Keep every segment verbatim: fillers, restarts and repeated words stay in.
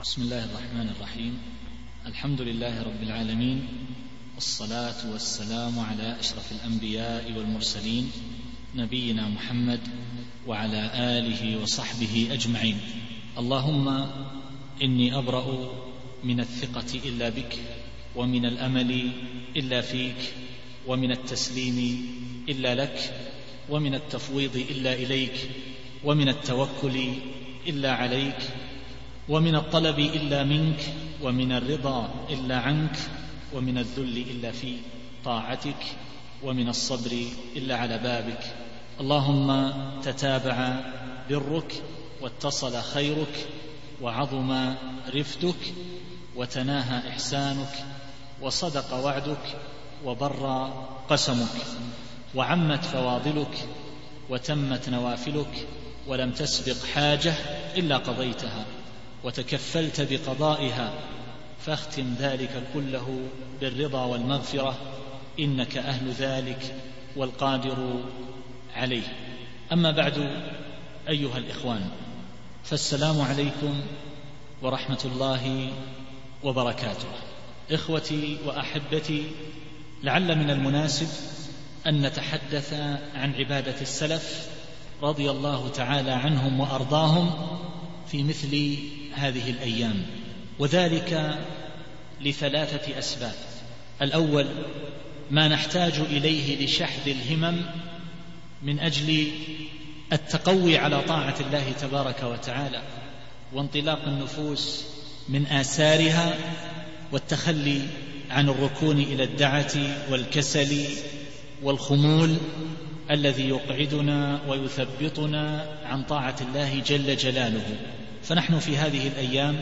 بسم الله الرحمن الرحيم. الحمد لله رب العالمين، والصلاة والسلام على أشرف الأنبياء والمرسلين نبينا محمد وعلى آله وصحبه أجمعين. اللهم إني أبرأ من الثقة إلا بك، ومن الأمل إلا فيك، ومن التسليم إلا لك، ومن التفويض إلا إليك، ومن التوكل إلا عليك، ومن الطلب إلا منك، ومن الرضا إلا عنك، ومن الذل إلا في طاعتك، ومن الصبر إلا على بابك. اللهم تتابع برك، واتصل خيرك، وعظم رفتك، وتناهى إحسانك، وصدق وعدك، وبر قسمك، وعمت فواضلك، وتمت نوافلك، ولم تسبق حاجة إلا قضيتها، وتكفلت بقضائها، فاختم ذلك كله بالرضا والمغفرة، إنك أهل ذلك والقادر عليه. أما بعد، أيها الإخوان، فالسلام عليكم ورحمة الله وبركاته. إخوتي وأحبتي، لعل من المناسب أن نتحدث عن عبادة السلف رضي الله تعالى عنهم وأرضاهم في مثل هذه الأيام، وذلك لثلاثة أسباب. الأول، ما نحتاج إليه لشحذ الهمم من أجل التقوي على طاعة الله تبارك وتعالى، وانطلاق النفوس من آثارها، والتخلي عن الركون إلى الدعة والكسل والخمول الذي يقعدنا ويثبطنا عن طاعة الله جل جلاله. فنحن في هذه الأيام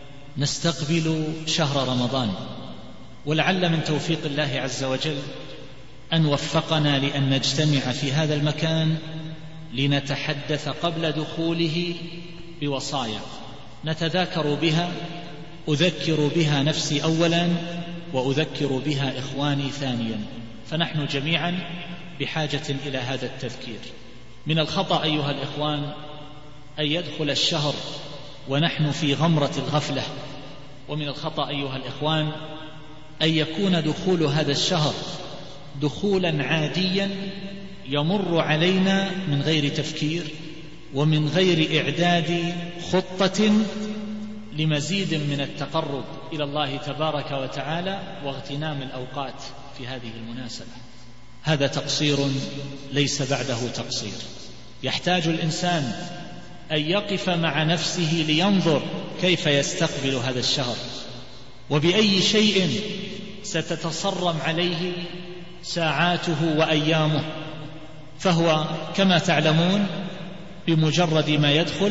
نستقبل شهر رمضان، ولعل من توفيق الله عز وجل أن وفقنا لأن نجتمع في هذا المكان لنتحدث قبل دخوله بوصايا نتذاكر بها، أذكر بها نفسي أولا، وأذكر بها إخواني ثانيا، فنحن جميعا بحاجة إلى هذا التذكير. من الخطأ أيها الإخوان أن يدخل الشهر ونحن في غمرة الغفلة، ومن الخطأ أيها الإخوان أن يكون دخول هذا الشهر دخولا عاديا يمر علينا من غير تفكير ومن غير إعداد خطة لمزيد من التقرب إلى الله تبارك وتعالى واغتنام الأوقات في هذه المناسبة. هذا تقصير ليس بعده تقصير. يحتاج الإنسان أن يقف مع نفسه لينظر كيف يستقبل هذا الشهر، وبأي شيء ستتصرم عليه ساعاته وأيامه. فهو كما تعلمون بمجرد ما يدخل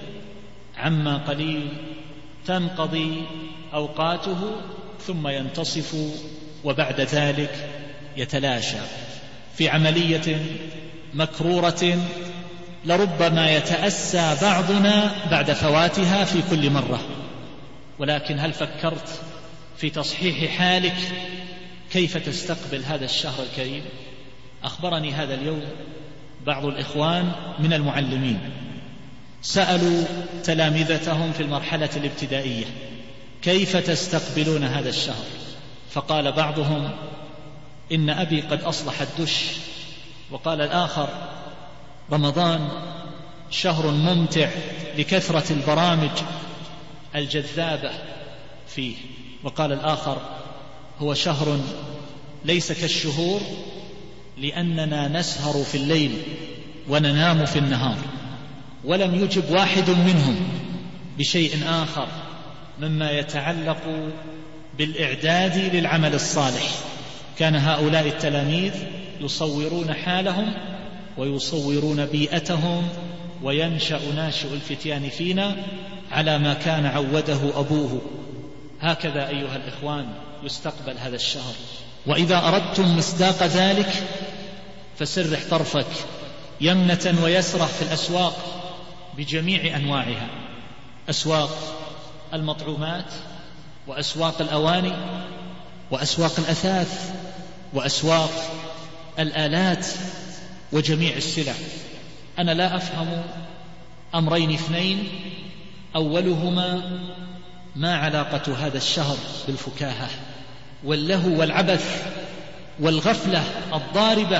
عما قليل تنقضي أوقاته، ثم ينتصف، وبعد ذلك يتلاشى في عملية مكرورة لربما يتأسى بعضنا بعد فواتها في كل مرة. ولكن هل فكرت في تصحيح حالك كيف تستقبل هذا الشهر الكريم؟ أخبرني هذا اليوم بعض الإخوان من المعلمين سألوا تلامذتهم في المرحلة الابتدائية كيف تستقبلون هذا الشهر، فقال بعضهم إن أبي قد أصلح الدش، وقال الآخر رمضان شهر ممتع لكثرة البرامج الجذابة فيه، وقال الآخر هو شهر ليس كالشهور لأننا نسهر في الليل وننام في النهار. ولم يجب واحد منهم بشيء آخر مما يتعلق بالإعداد للعمل الصالح. كان هؤلاء التلاميذ يصورون حالهم ويصورون بيئتهم، وينشأ ناشئ الفتيان فينا على ما كان عوده أبوه. هكذا أيها الإخوان يستقبل هذا الشهر. وإذا أردتم مصداق ذلك فسرح طرفك يمنة ويسرح في الأسواق بجميع أنواعها، أسواق المطعومات، وأسواق الأواني، وأسواق الأثاث، وأسواق الآلات، وجميع السلع. أنا لا أفهم أمرين اثنين، أولهما ما علاقة هذا الشهر بالفكاهة واللهو والعبث والغفلة الضاربة؟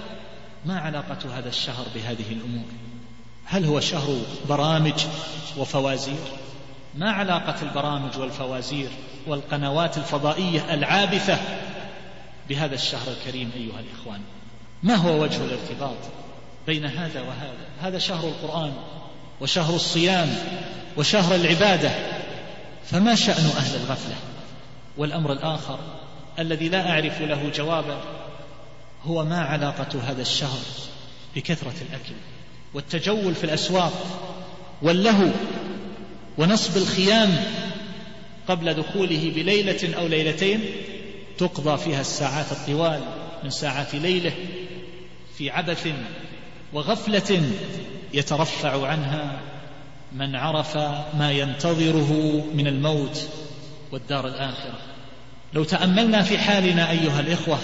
ما علاقة هذا الشهر بهذه الأمور؟ هل هو شهر برامج وفوازير؟ ما علاقة البرامج والفوازير والقنوات الفضائية العابثة بهذا الشهر الكريم أيها الإخوان؟ ما هو وجه الارتباط بين هذا وهذا؟ هذا شهر القرآن وشهر الصيام وشهر العبادة، فما شأن أهل الغفلة؟ والأمر الآخر الذي لا أعرف له جوابا هو ما علاقة هذا الشهر بكثرة الأكل والتجول في الأسواق واللهو ونصب الخيام قبل دخوله بليلة أو ليلتين تقضى فيها الساعات الطوال من ساعات ليله في عبث وغفلة يترفع عنها من عرف ما ينتظره من الموت والدار الآخرة. لو تأملنا في حالنا أيها الإخوة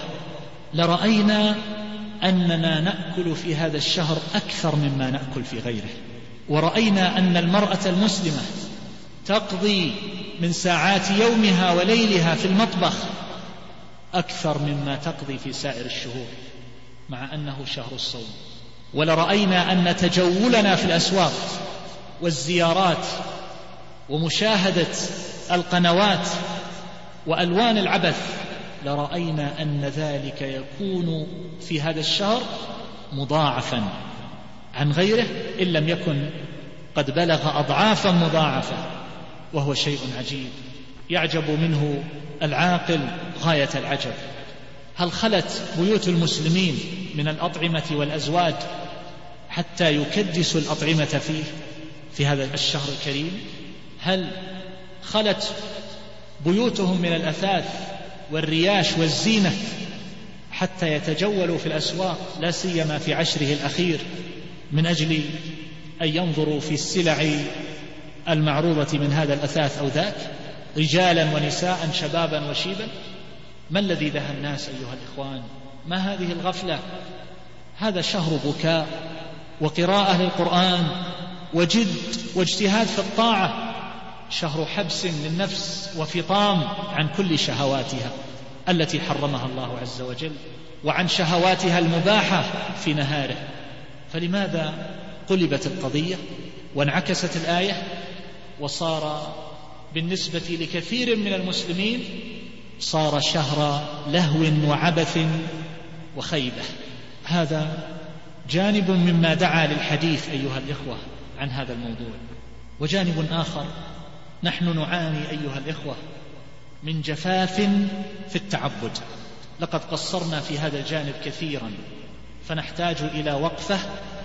لرأينا أننا نأكل في هذا الشهر أكثر مما نأكل في غيره، ورأينا أن المرأة المسلمة تقضي من ساعات يومها وليلها في المطبخ أكثر مما تقضي في سائر الشهور مع أنه شهر الصوم. ولرأينا أن تجولنا في الأسواق والزيارات ومشاهدة القنوات وألوان العبث لرأينا أن ذلك يكون في هذا الشهر مضاعفا عن غيره إن لم يكن قد بلغ أضعافا مضاعفة، وهو شيء عجيب يعجب منه العاقل غاية العجب. هل خلت بيوت المسلمين من الأطعمة والأزواج حتى يكدسوا الأطعمة فيه في هذا الشهر الكريم؟ هل خلت بيوتهم من الأثاث والرياش والزينة حتى يتجولوا في الأسواق لا سيما في عشره الأخير من أجل أن ينظروا في السلع المعروضة من هذا الأثاث أو ذاك، رجالا ونساء شبابا وشيبا؟ ما الذي دهى الناس أيها الإخوان؟ ما هذه الغفلة؟ هذا شهر بكاء وقراءة للقرآن وجد واجتهاد في الطاعة، شهر حبس للنفس وفطام عن كل شهواتها التي حرمها الله عز وجل وعن شهواتها المباحة في نهاره. فلماذا قلبت القضية وانعكست الآية وصار بالنسبة لكثير من المسلمين صار شهر لهو وعبث وخيبة؟ هذا جانب مما دعا للحديث أيها الإخوة عن هذا الموضوع. وجانب آخر، نحن نعاني أيها الإخوة من جفاف في التعبد. لقد قصرنا في هذا الجانب كثيرا، فنحتاج إلى وقفة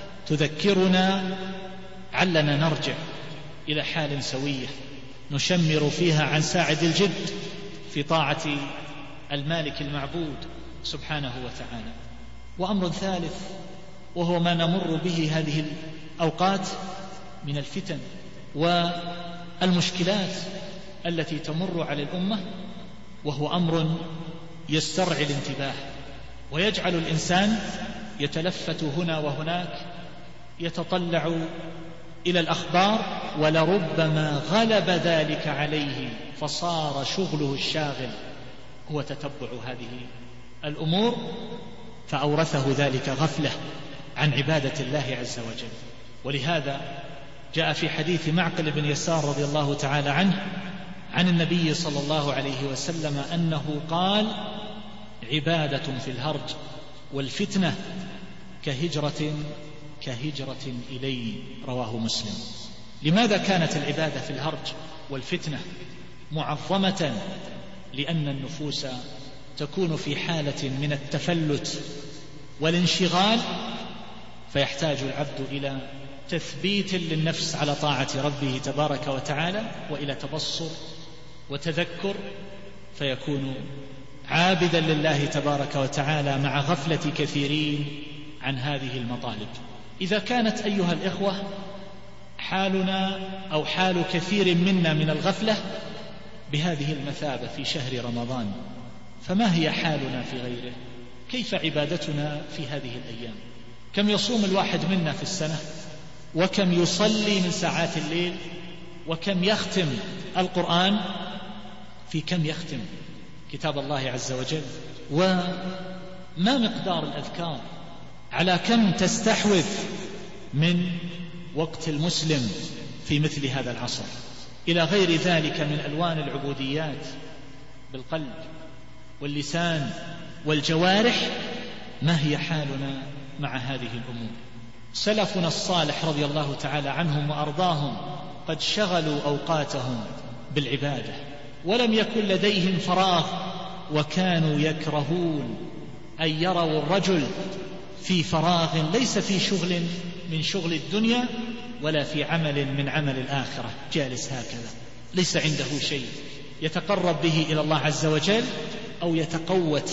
تذكرنا علنا نرجع إلى حال سوية نشمر فيها عن ساعد الجد في طاعة المالك المعبود سبحانه وتعالى. وأمر ثالث وهو ما نمر به هذه الأوقات من الفتن والمشكلات التي تمر على الأمة، وهو أمر يسترعي الانتباه ويجعل الإنسان يتلفت هنا وهناك يتطلع إلى الأخبار، ولربما غلب ذلك عليه فصار شغله الشاغل هو تتبع هذه الأمور، فأورثه ذلك غفلة عن عبادة الله عز وجل. ولهذا جاء في حديث معقل بن يسار رضي الله تعالى عنه عن النبي صلى الله عليه وسلم أنه قال: عبادة في الهرج والفتنة كهجرة كهجرة إلي، رواه مسلم. لماذا كانت العبادة في الهرج والفتنة معظمة؟ لأن النفوس تكون في حالة من التفلت والانشغال، فيحتاج العبد إلى تثبيت للنفس على طاعة ربه تبارك وتعالى وإلى تبصر وتذكر، فيكون عابدا لله تبارك وتعالى مع غفلة كثيرين عن هذه المطالب. إذا كانت أيها الإخوة حالنا أو حال كثير منا من الغفلة بهذه المثابة في شهر رمضان، فما هي حالنا في غيره؟ كيف عبادتنا في هذه الأيام؟ كم يصوم الواحد منا في السنة؟ وكم يصلي من ساعات الليل؟ وكم يختم القرآن، في كم يختم كتاب الله عز وجل، وما مقدار الأذكار، على كم تستحوذ من وقت المسلم في مثل هذا العصر، إلى غير ذلك من ألوان العبوديات بالقلب واللسان والجوارح. ما هي حالنا مع هذه الأمور؟ سلفنا الصالح رضي الله تعالى عنهم وأرضاهم قد شغلوا أوقاتهم بالعبادة، ولم يكن لديهم فراغ، وكانوا يكرهون أن يروا الرجل في فراغ، ليس في شغل من شغل الدنيا ولا في عمل من عمل الآخرة، جالس هكذا ليس عنده شيء يتقرب به إلى الله عز وجل أو يتقوت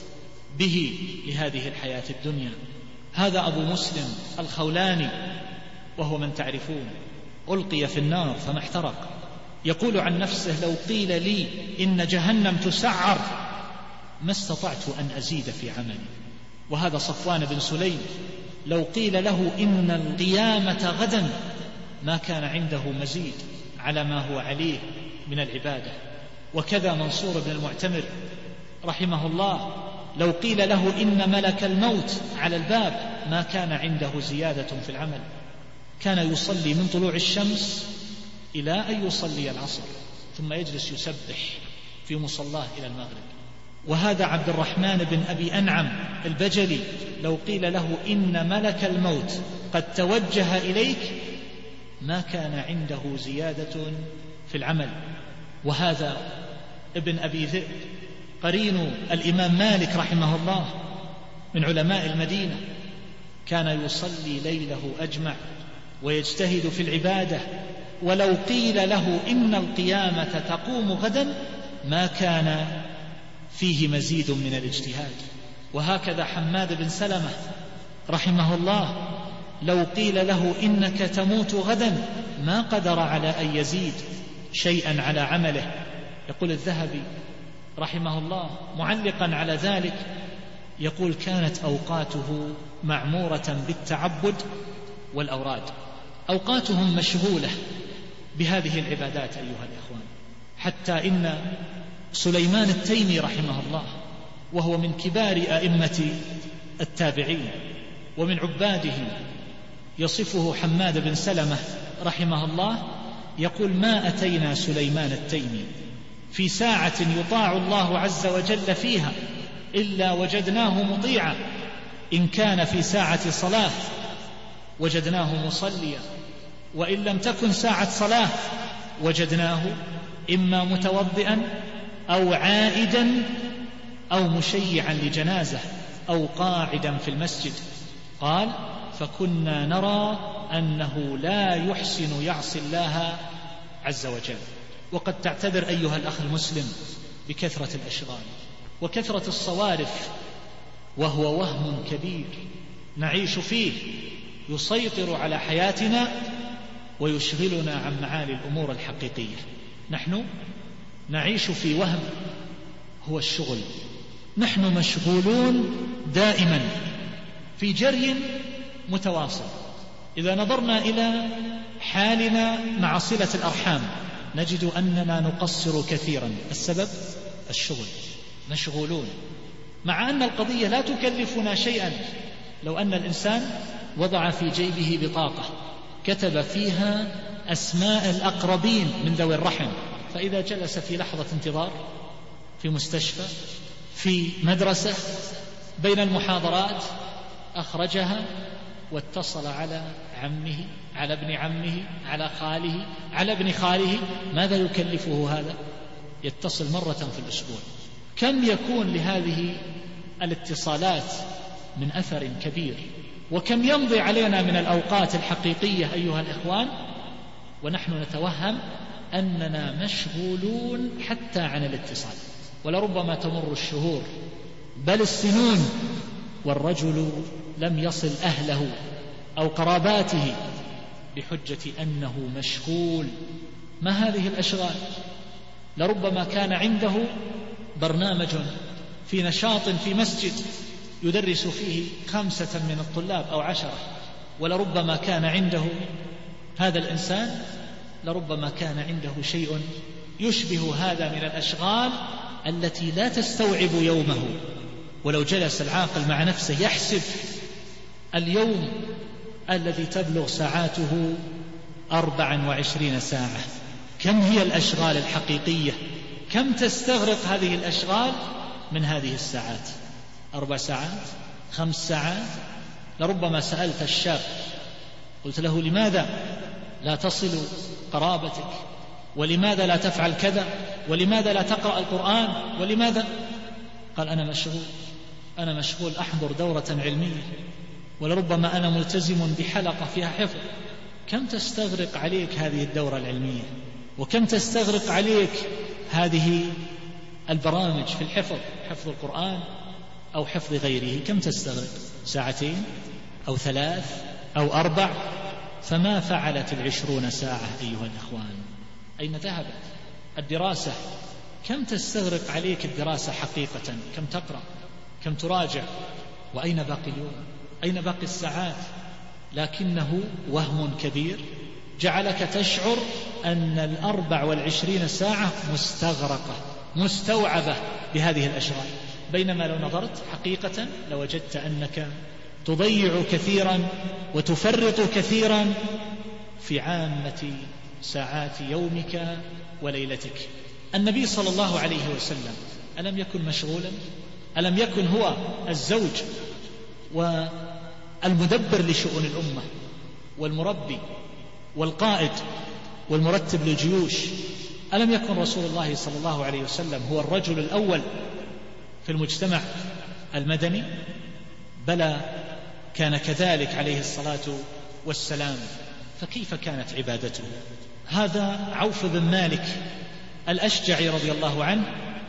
به لهذه الحياة الدنيا. هذا أبو مسلم الخولاني، وهو من تعرفون، ألقي في النار فما احترق، يقول عن نفسه: لو قيل لي إن جهنم تسعر ما استطعت أن أزيد في عملي. وهذا صفوان بن سليم، لو قيل له إن القيامة غدا ما كان عنده مزيد على ما هو عليه من العبادة. وكذا منصور بن المعتمر رحمه الله، لو قيل له إن ملك الموت على الباب ما كان عنده زيادة في العمل، كان يصلي من طلوع الشمس إلى أن يصلي العصر، ثم يجلس يسبح في مصلاه إلى المغرب. وهذا عبد الرحمن بن أبي أنعم البجلي، لو قيل له إن ملك الموت قد توجه إليك ما كان عنده زيادة في العمل. وهذا ابن أبي ذئب قرين الإمام مالك رحمه الله من علماء المدينة، كان يصلي ليله أجمع ويجتهد في العبادة، ولو قيل له إن القيامة تقوم غدا ما كان فيه مزيد من الاجتهاد. وهكذا حماد بن سلمة رحمه الله، لو قيل له إنك تموت غدا ما قدر على أن يزيد شيئا على عمله. يقول الذهبي رحمه الله معلقا على ذلك، يقول: كانت أوقاته معمورة بالتعبد والأوراد، أوقاتهم مشغولة بهذه العبادات أيها الإخوان، حتى إن سليمان التيمي رحمه الله، وهو من كبار أئمة التابعين ومن عبادهم، يصفه حماد بن سلمة رحمه الله، يقول: ما أتينا سليمان التيمي في ساعة يطاع الله عز وجل فيها إلا وجدناه مطيعا، إن كان في ساعة صلاة وجدناه مصليا، وإن لم تكن ساعة صلاة وجدناه إما متوضئا أو عائدا أو مشيعا لجنازة أو قاعدا في المسجد. قال: فكنا نرى أنه لا يحسن يعصي الله عز وجل. وقد تعتذر أيها الأخ المسلم بكثرة الأشغال وكثرة الصوارف، وهو وهم كبير نعيش فيه يسيطر على حياتنا ويشغلنا عن معالي الأمور الحقيقية. نحن نعيش في وهم هو الشغل، نحن مشغولون دائما في جري متواصل. إذا نظرنا إلى حالنا مع صلة الأرحام نجد أننا نقصر كثيرا. السبب الشغل، مشغولون، مع أن القضية لا تكلفنا شيئا. لو أن الإنسان وضع في جيبه بطاقة كتب فيها أسماء الأقربين من ذوي الرحم، فإذا جلس في لحظة انتظار في مستشفى في مدرسة بين المحاضرات أخرجها واتصل على عمه، على ابن عمه، على خاله، على ابن خاله. ماذا يكلفه هذا؟ يتصل مرة في الأسبوع. كم يكون لهذه الاتصالات من أثر كبير، وكم يمضي علينا من الأوقات الحقيقية أيها الإخوان ونحن نتوهم أننا مشغولون حتى عن الاتصال. ولربما تمر الشهور بل السنون والرجل لم يصل أهله أو قراباته بحجة أنه مشغول. ما هذه الأشغال؟ لربما كان عنده برنامج في نشاط في مسجد يدرس فيه خمسة من الطلاب أو عشرة، ولربما كان عنده هذا الإنسان لربما كان عنده شيء يشبه هذا من الأشغال التي لا تستوعب يومه. ولو جلس العاقل مع نفسه يحسب اليوم الذي تبلغ ساعاته أربعا وعشرين ساعة، كم هي الأشغال الحقيقية؟ كم تستغرق هذه الأشغال من هذه الساعات؟ أربع ساعات، خمس ساعات. لربما سألت الشاب قلت له: لماذا لا تصل قرابتك؟ ولماذا لا تفعل كذا؟ ولماذا لا تقرأ القرآن؟ ولماذا؟ قال: أنا مشغول أنا مشغول أحضر دورة علمية، ولربما أنا ملتزم بحلقة فيها حفظ. كم تستغرق عليك هذه الدورة العلمية؟ وكم تستغرق عليك هذه البرامج في الحفظ، حفظ القرآن أو حفظ غيره؟ كم تستغرق؟ ساعتين أو ثلاث أو أربع؟ فما فعلت العشرون ساعة أيها الإخوان؟ أين ذهبت الدراسة؟ كم تستغرق عليك الدراسة حقيقة؟ كم تقرأ؟ كم تراجع؟ وأين باقي اليوم؟ أين باقي الساعات؟ لكنه وهم كبير جعلك تشعر أن الأربع والعشرين ساعة مستغرقة مستوعبة بهذه الأشغال، بينما لو نظرت حقيقة لوجدت أنك تضيع كثيرا وتفرط كثيرا في عامة ساعات يومك وليلتك. النبي صلى الله عليه وسلم ألم يكن مشغولا؟ ألم يكن هو الزوج والمدبر لشؤون الأمة والمربي والقائد والمرتب للجيوش؟ ألم يكن رسول الله صلى الله عليه وسلم هو الرجل الأول في المجتمع المدني؟ بلى، كان كذلك عليه الصلاة والسلام. فكيف كانت عبادته؟ هذا عوف بن مالك الأشجعي رضي الله عنه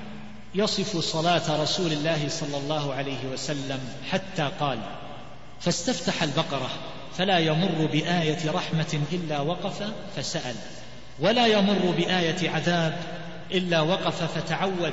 يصف صلاة رسول الله صلى الله عليه وسلم حتى قال: فاستفتح البقرة فلا يمر بآية رحمة إلا وقف فسأل، ولا يمر بآية عذاب إلا وقف فتعوذ،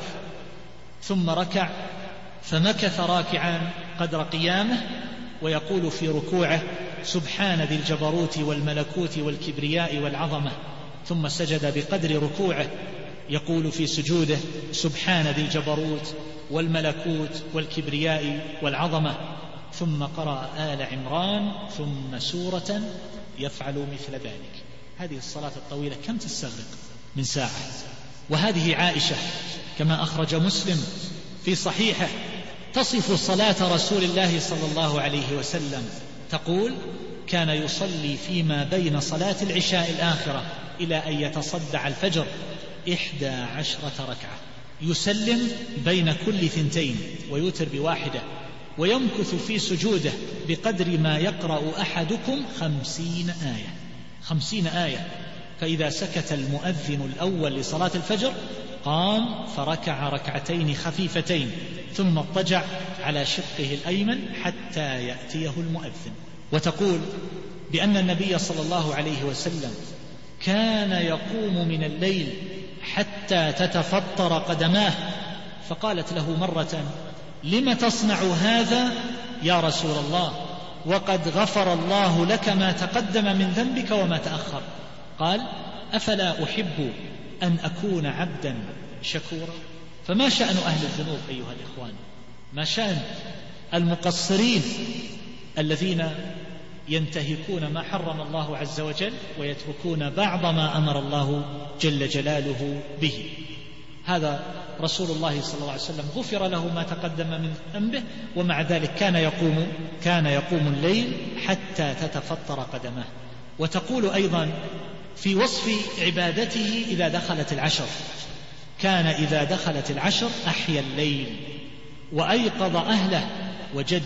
ثم ركع فمكث راكعا قدر قيامه، ويقول في ركوعه: سبحان ذي الجبروت والملكوت والكبرياء والعظمة، ثم سجد بقدر ركوعه يقول في سجوده: سبحان ذي الجبروت والملكوت والكبرياء والعظمة، ثم قرأ آل عمران ثم سورة يفعل مثل ذلك. هذه الصلاة الطويلة كم تستغرق من ساعة؟ وهذه عائشة كما أخرج مسلم في صحيحه تصف صلاة رسول الله صلى الله عليه وسلم تقول: كان يصلي فيما بين صلاة العشاء الآخرة إلى أن يتصدع الفجر إحدى عشرة ركعة، يسلم بين كل ثنتين ويوتر بواحدة، ويمكث في سجوده بقدر ما يقرأ أحدكم خمسين آية خمسين آية. فإذا سكت المؤذن الأول لصلاة الفجر قام فركع ركعتين خفيفتين، ثم اضطجع على شقه الأيمن حتى يأتيه المؤذن. وتقول بأن النبي صلى الله عليه وسلم كان يقوم من الليل حتى تتفطر قدماه، فقالت له مرة: لم تصنع هذا يا رسول الله وقد غفر الله لك ما تقدم من ذنبك وما تأخر؟ قال: أفلا أحب أن أكون عبدا شكورا. فما شأن أهل الذنوب أيها الإخوان؟ ما شأن المقصرين الذين ينتهكون ما حرم الله عز وجل ويتركون بعض ما أمر الله جل جلاله به؟ هذا رسول الله صلى الله عليه وسلم غفر له ما تقدم من ذنبه، ومع ذلك كان يقوم كان يقوم الليل حتى تتفطر قدمه. وتقول أيضا في وصف عبادته إذا دخلت العشر: كان إذا دخلت العشر أحيا الليل وأيقظ أهله وجد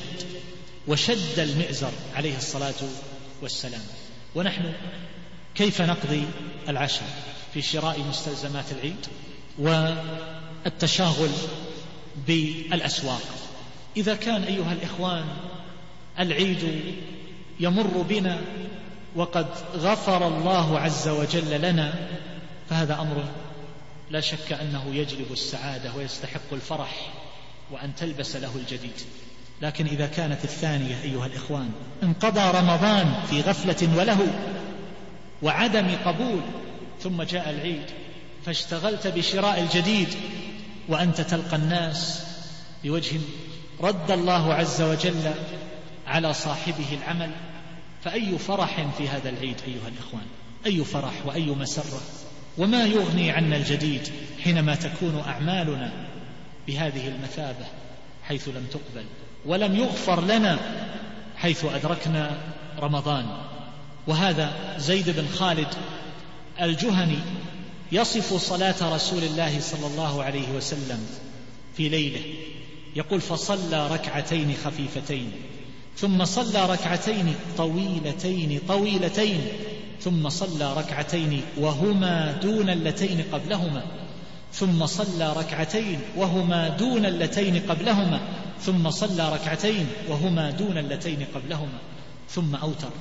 وشد المئزر عليه الصلاة والسلام. ونحن كيف نقضي العشر؟ في شراء مستلزمات العيد والتشاغل بالأسواق. إذا كان أيها الإخوان العيد يمر بنا وقد غفر الله عز وجل لنا، فهذا أمر لا شك أنه يجلب السعادة ويستحق الفرح وأن تلبس له الجديد. لكن إذا كانت الثانية أيها الإخوان انقضى رمضان في غفلة وله وعدم قبول ثم جاء العيد فاشتغلت بشراء الجديد وأنت تلقى الناس بوجه رد الله عز وجل على صاحبه العمل، فأي فرح في هذا العيد أيها الإخوان، أي فرح وأي مسرة. وما يغني عنا الجديد حينما تكون أعمالنا بهذه المثابة حيث لم تقبل ولم يغفر لنا حيث أدركنا رمضان. وهذا زيد بن خالد الجهني يصف صلاة رسول الله صلى الله عليه وسلم في ليله، يقول: فصلى ركعتين خفيفتين ثم صلى ركعتين طويلتين طويلتين ثم صلى ركعتين وهما دون اللتين قبلهما ثم صلى ركعتين وهما دون اللتين قبلهما ثم صلى ركعتين وهما دون اللتين قبلهما ثم أوتر،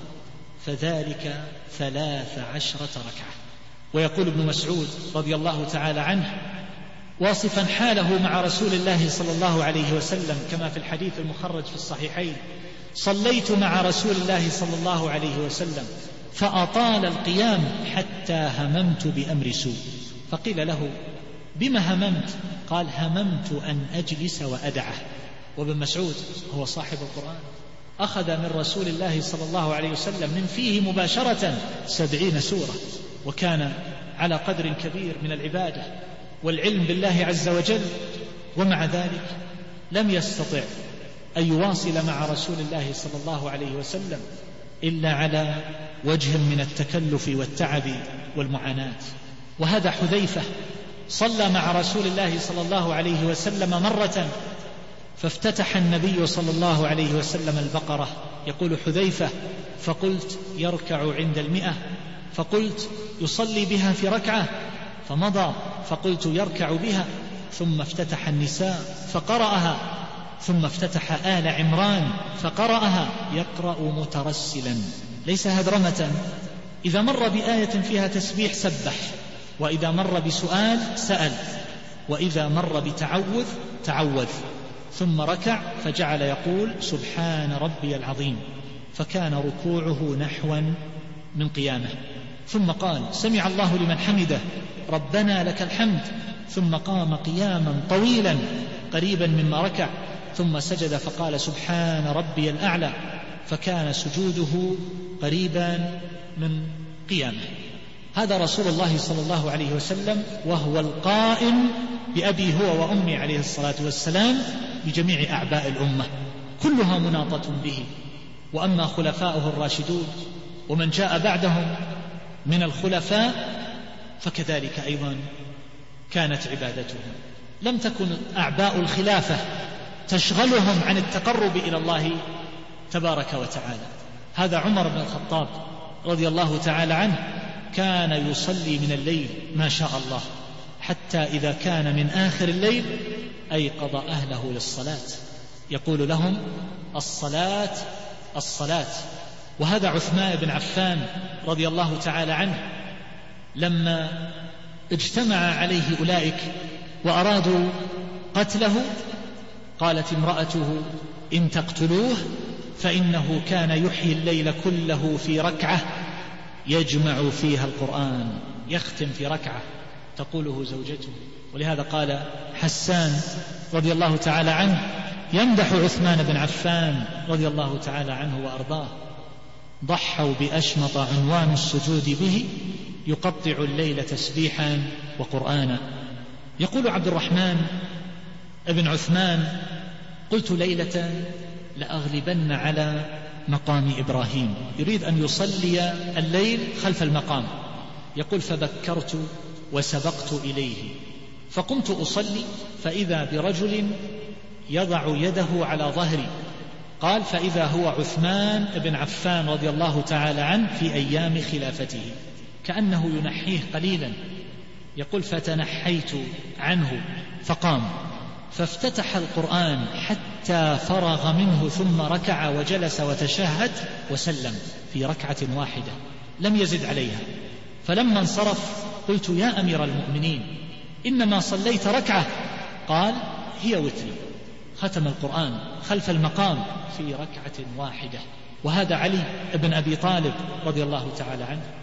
فذلك ثلاث عشرة ركعة. ويقول ابن مسعود رضي الله تعالى عنه واصفا حاله مع رسول الله صلى الله عليه وسلم كما في الحديث المخرج في الصحيحين: صليت مع رسول الله صلى الله عليه وسلم فأطال القيام حتى هممت بأمر سوء. فقيل له: بما هممت؟ قال: هممت أن أجلس وأدعه. وابن مسعود هو صاحب القرآن، أخذ من رسول الله صلى الله عليه وسلم من فيه مباشرة سبعين سورة، وكان على قدر كبير من العبادة والعلم بالله عز وجل، ومع ذلك لم يستطع أن يواصل مع رسول الله صلى الله عليه وسلم إلا على وجه من التكلف والتعب والمعاناة. وهذا حذيفة صلى مع رسول الله صلى الله عليه وسلم مرة فافتتح النبي صلى الله عليه وسلم البقرة، يقول حذيفة: فقلت يركع عند المئة، فقلت يصلي بها في ركعة، فمضى فقلت يركع بها، ثم افتتح النساء فقرأها، ثم افتتح آل عمران فقرأها يقرأ مترسلا ليس هدرمة. إذا مر بآية فيها تسبيح سبح، وإذا مر بسؤال سأل، وإذا مر بتعوذ تعوذ، ثم ركع فجعل يقول: سبحان ربي العظيم، فكان ركوعه نحوا من قيامه. ثم قال: سمع الله لمن حمده ربنا لك الحمد، ثم قام قياما طويلا قريبا مما ركع، ثم سجد فقال: سبحان ربي الأعلى، فكان سجوده قريبا من قيامه. هذا رسول الله صلى الله عليه وسلم وهو القائم بأبي هو وأمي عليه الصلاة والسلام بجميع أعباء الأمة، كلها مناطة به. وأما خلفاؤه الراشدون ومن جاء بعدهم من الخلفاء فكذلك أيضا كانت عبادتهم. لم تكن أعباء الخلافة تشغلهم عن التقرب إلى الله تبارك وتعالى. هذا عمر بن الخطاب رضي الله تعالى عنه كان يصلي من الليل ما شاء الله، حتى إذا كان من آخر الليل أيقظ أهله للصلاة، يقول لهم: الصلاة الصلاة. وهذا عثمان بن عفان رضي الله تعالى عنه لما اجتمع عليه أولئك وأرادوا قتله، قالت امرأته: إن تقتلوه فإنه كان يحيي الليل كله في ركعة يجمع فيها القرآن، يختم في ركعة تقوله زوجته. ولهذا قال حسان رضي الله تعالى عنه يمدح عثمان بن عفان رضي الله تعالى عنه وأرضاه: ضحوا بأشمط عنوان السجود به يقطع الليل تسبيحا وقرآنا. يقول عبد الرحمن ابن عثمان: قلت ليلة لأغلبن على مقام إبراهيم، يريد أن يصلي الليل خلف المقام. يقول: فبكرت وسبقت إليه فقمت أصلي فإذا برجل يضع يده على ظهري. قال: فإذا هو عثمان بن عفان رضي الله تعالى عنه في أيام خلافته، كأنه ينحيه قليلا. يقول: فتنحيت عنه فقام فافتتح القرآن حتى فرغ منه، ثم ركع وجلس وتشهد وسلم في ركعة واحدة لم يزد عليها. فلما انصرف قلت: يا أمير المؤمنين، إنما صليت ركعة. قال: هي وتري. ختم القرآن خلف المقام في ركعة واحدة. وهذا علي بن أبي طالب رضي الله تعالى عنه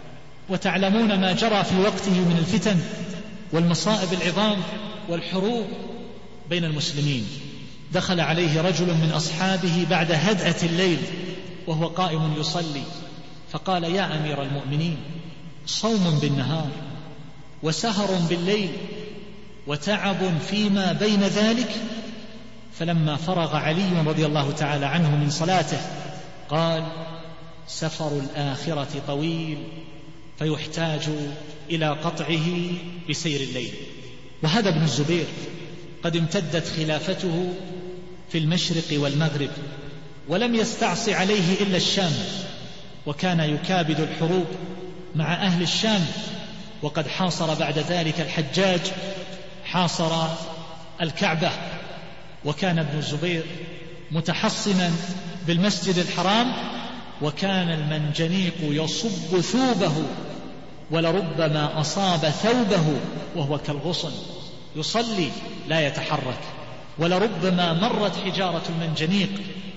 وتعلمون ما جرى في وقته من الفتن والمصائب العظام والحروب بين المسلمين. دخل عليه رجل من أصحابه بعد هدأة الليل وهو قائم يصلي، فقال: يا أمير المؤمنين، صوم بالنهار وسهر بالليل وتعب فيما بين ذلك. فلما فرغ علي رضي الله تعالى عنه من صلاته قال: سفر الآخرة طويل فيحتاج إلى قطعه بسير الليل. وهذا ابن الزبير قد امتدت خلافته في المشرق والمغرب، ولم يستعصي عليه إلا الشام، وكان يكابد الحروب مع أهل الشام، وقد حاصر بعد ذلك الحجاج حاصر الكعبة. وكان ابن الزبير متحصنا بالمسجد الحرام، وكان المنجنيق يصب ثوبه ولربما أصاب ثوبه وهو كالغصن يصلي لا يتحرك، ولربما مرت حجارة المنجنيق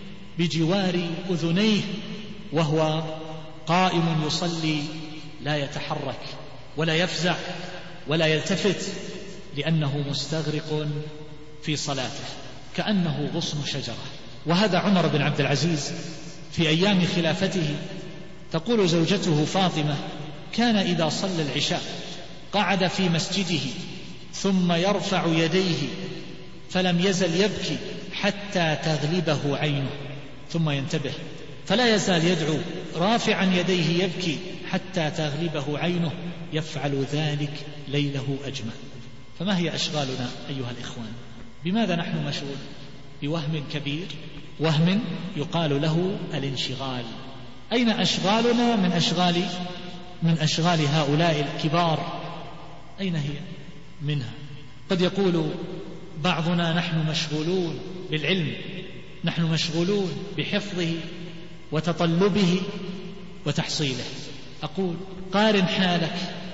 بجوار أذنيه وهو قائم يصلي لا يتحرك ولا يفزع ولا يلتفت، لأنه مستغرق في صلاته كأنه غصن شجرة. وهذا عمر بن عبد العزيز في أيام خلافته، تقول زوجته فاطمة: كان إذا صلى العشاء قعد في مسجده ثم يرفع يديه فلم يزل يبكي حتى تغلبه عينه، ثم ينتبه فلا يزال يدعو رافعا يديه يبكي حتى تغلبه عينه، يفعل ذلك ليله أجمع. فما هي أشغالنا أيها الإخوان؟ بماذا نحن مشغول؟ بوهم كبير، وهم يقال له الانشغال. أين أشغالنا من أشغال من أشغال هؤلاء الكبار؟ أين هي منها؟ قد يقول بعضنا: نحن مشغولون بالعلم، نحن مشغولون بحفظه وتطلبه وتحصيله. أقول: قارن حالك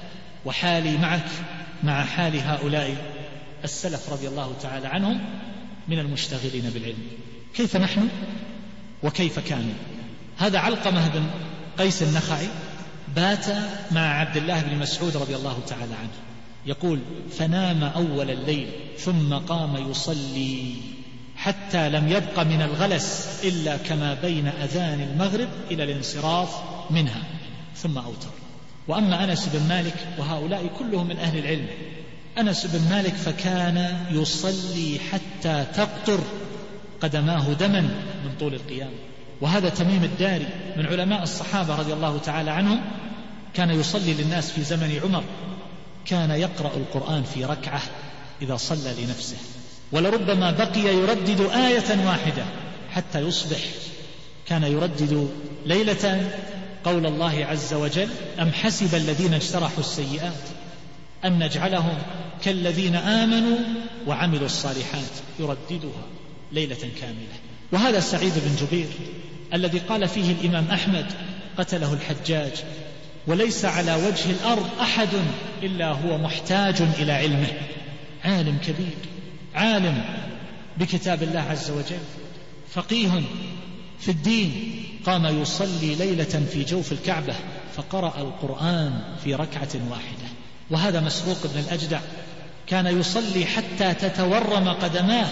وحالي معك مع حال هؤلاء السلف رضي الله تعالى عنهم من المشتغلين بالعلم. كيف نحن وكيف كانوا؟ هذا علقمة بن قيس النخعي بات مع عبد الله بن مسعود رضي الله تعالى عنه، يقول: فنام أول الليل ثم قام يصلي حتى لم يبق من الغلس إلا كما بين أذان المغرب إلى الانصراف منها، ثم أوتر. وأما أنس بن مالك، وهؤلاء كلهم من أهل العلم، أنس بن مالك فكان يصلي حتى تقطر قدماه دما من طول القيام. وهذا تميم الداري من علماء الصحابة رضي الله تعالى عنهم، كان يصلي للناس في زمن عمر، كان يقرأ القرآن في ركعة إذا صلى لنفسه، ولربما بقي يردد آية واحدة حتى يصبح. كان يردد ليلة قول الله عز وجل: أم حسب الذين اجترحوا السيئات أن نجعلهم كالذين آمنوا وعملوا الصالحات، يرددها ليلة كاملة. وهذا سعيد بن جبير الذي قال فيه الإمام أحمد: قتله الحجاج وليس على وجه الأرض أحد إلا هو محتاج إلى علمه. عالم كبير، عالم بكتاب الله عز وجل، فقيه في الدين، قام يصلي ليلة في جوف الكعبة فقرأ القرآن في ركعة واحدة. وهذا مسروق بن الأجدع كان يصلي حتى تتورم قدماه،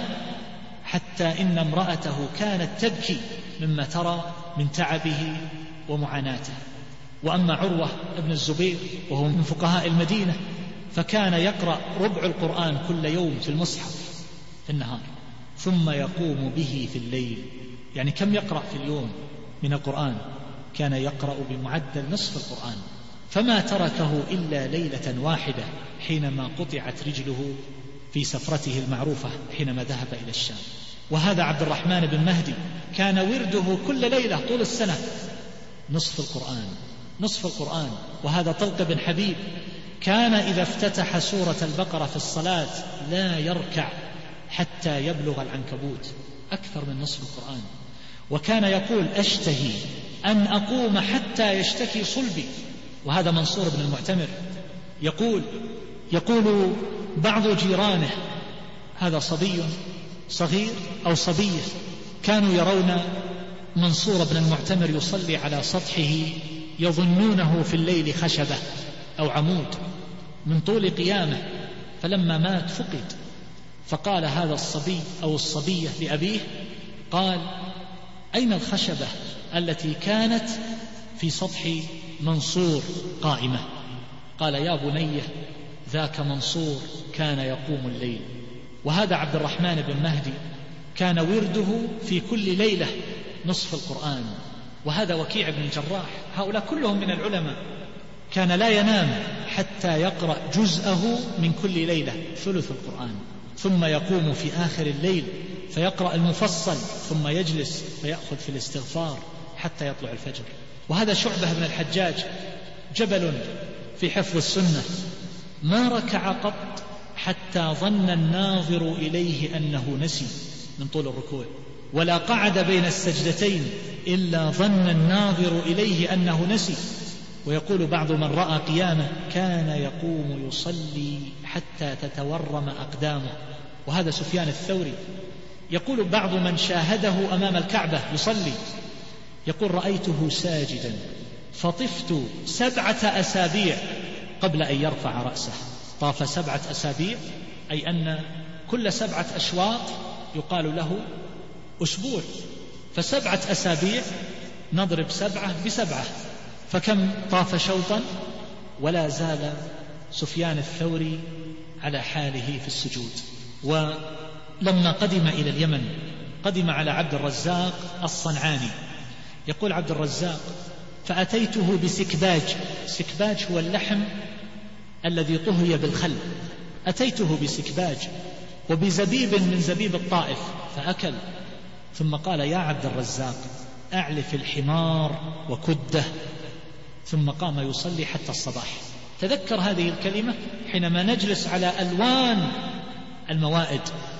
حتى إن امرأته كانت تبكي مما ترى من تعبه ومعاناته. وأما عروة بن الزبير وهو من فقهاء المدينة، فكان يقرأ ربع القرآن كل يوم في المصحف في النهار، ثم يقوم به في الليل. يعني كم يقرأ في اليوم من القرآن؟ كان يقرأ بمعدل نصف القرآن، فما تركه إلا ليلة واحدة حينما قطعت رجله في سفرته المعروفة حينما ذهب إلى الشام. وهذا عبد الرحمن بن مهدي كان ورده كل ليلة طول السنة نصف القرآن، نصف القرآن. وهذا طلق بن حبيب كان إذا افتتح سورة البقرة في الصلاة لا يركع حتى يبلغ العنكبوت، أكثر من نصف القرآن. وكان يقول: أشتهي أن أقوم حتى يشتكي صلبي. وهذا منصور بن المعتمر يقول يقول بعض جيرانه: هذا صبي صغير أو صبية، كانوا يرون منصور بن المعتمر يصلي على سطحه يظنونه في الليل خشبة أو عمود من طول قيامه، فلما مات فقد. فقال هذا الصبي أو الصبية لأبيه، قال: أين الخشبة التي كانت في سطح منصور قائمة؟ قال: يا بني ذاك منصور كان يقوم الليل. وهذا عبد الرحمن بن مهدي كان ورده في كل ليلة نصف القرآن. وهذا وكيع بن الجراح، هؤلاء كلهم من العلماء، كان لا ينام حتى يقرأ جزءه من كل ليلة ثلث القرآن، ثم يقوم في آخر الليل فيقرأ المفصل، ثم يجلس فيأخذ في الاستغفار حتى يطلع الفجر. وهذا شعبة بن الحجاج جبل في حفظ السنة، ما ركع قط حتى ظن الناظر إليه أنه نسي من طول الركوع، ولا قعد بين السجدتين إلا ظن الناظر إليه أنه نسي. ويقول بعض من رأى قيامه: كان يقوم يصلي حتى تتورم أقدامه. وهذا سفيان الثوري. يقول بعض من شاهده أمام الكعبة يصلي، يقول: رأيته ساجدا فطفت سبعة أسابيع قبل أن يرفع رأسه. طاف سبعة أسابيع، أي أن كل سبعة أشواط يقال له أسبوع، فسبعة أسابيع نضرب سبعة بسبعة، فكم طاف شوطا؟ ولا زال سفيان الثوري على حاله في السجود. ولما قدم إلى اليمن قدم على عبد الرزاق الصنعاني. يقول عبد الرزاق: فأتيته بسكباج. سكباج هو اللحم الذي طهي بالخل. أتيته بسكباج وبزبيب من زبيب الطائف فأكل، ثم قال: يا عبد الرزاق أعلف الحمار وكده. ثم قام يصلي حتى الصباح. تذكر هذه الكلمة حينما نجلس على ألوان الموائد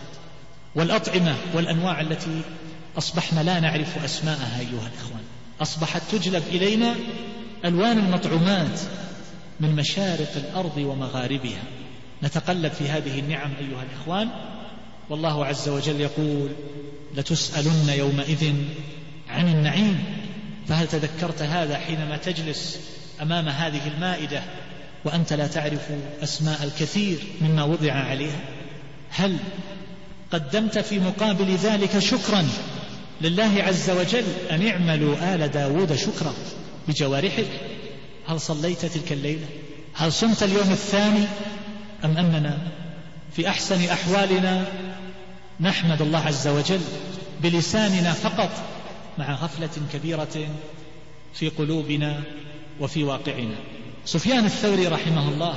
والأطعمة والأنواع التي أصبحنا لا نعرف أسماءها. أيها الإخوان، أصبحت تجلب إلينا ألوان المطعومات من مشارق الأرض ومغاربها. نتقلب في هذه النعم أيها الإخوان، والله عز وجل يقول: لتسألن يومئذ عن النعيم. فهل تذكرت هذا حينما تجلس أمام هذه المائدة وأنت لا تعرف أسماء الكثير مما وضع عليها؟ هل قدمت في مقابل ذلك شكرا لله عز وجل؟ أن اعملوا آل داود شكرا بجوارحك. هل صليت تلك الليلة؟ هل صمت اليوم الثاني؟ أم أننا في أحسن أحوالنا نحمد الله عز وجل بلساننا فقط، مع غفلة كبيرة في قلوبنا وفي واقعنا؟ سفيان الثوري رحمه الله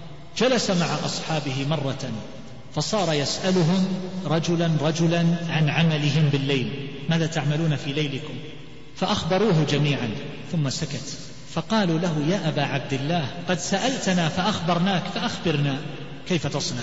جلس مع أصحابه مرة فصار يسألهم رجلا رجلا عن عملهم بالليل: ماذا تعملون في ليلكم؟ فأخبروه جميعا، ثم سكت. فقالوا له: يا أبا عبد الله، قد سألتنا فأخبرناك، فأخبرنا كيف تصنع؟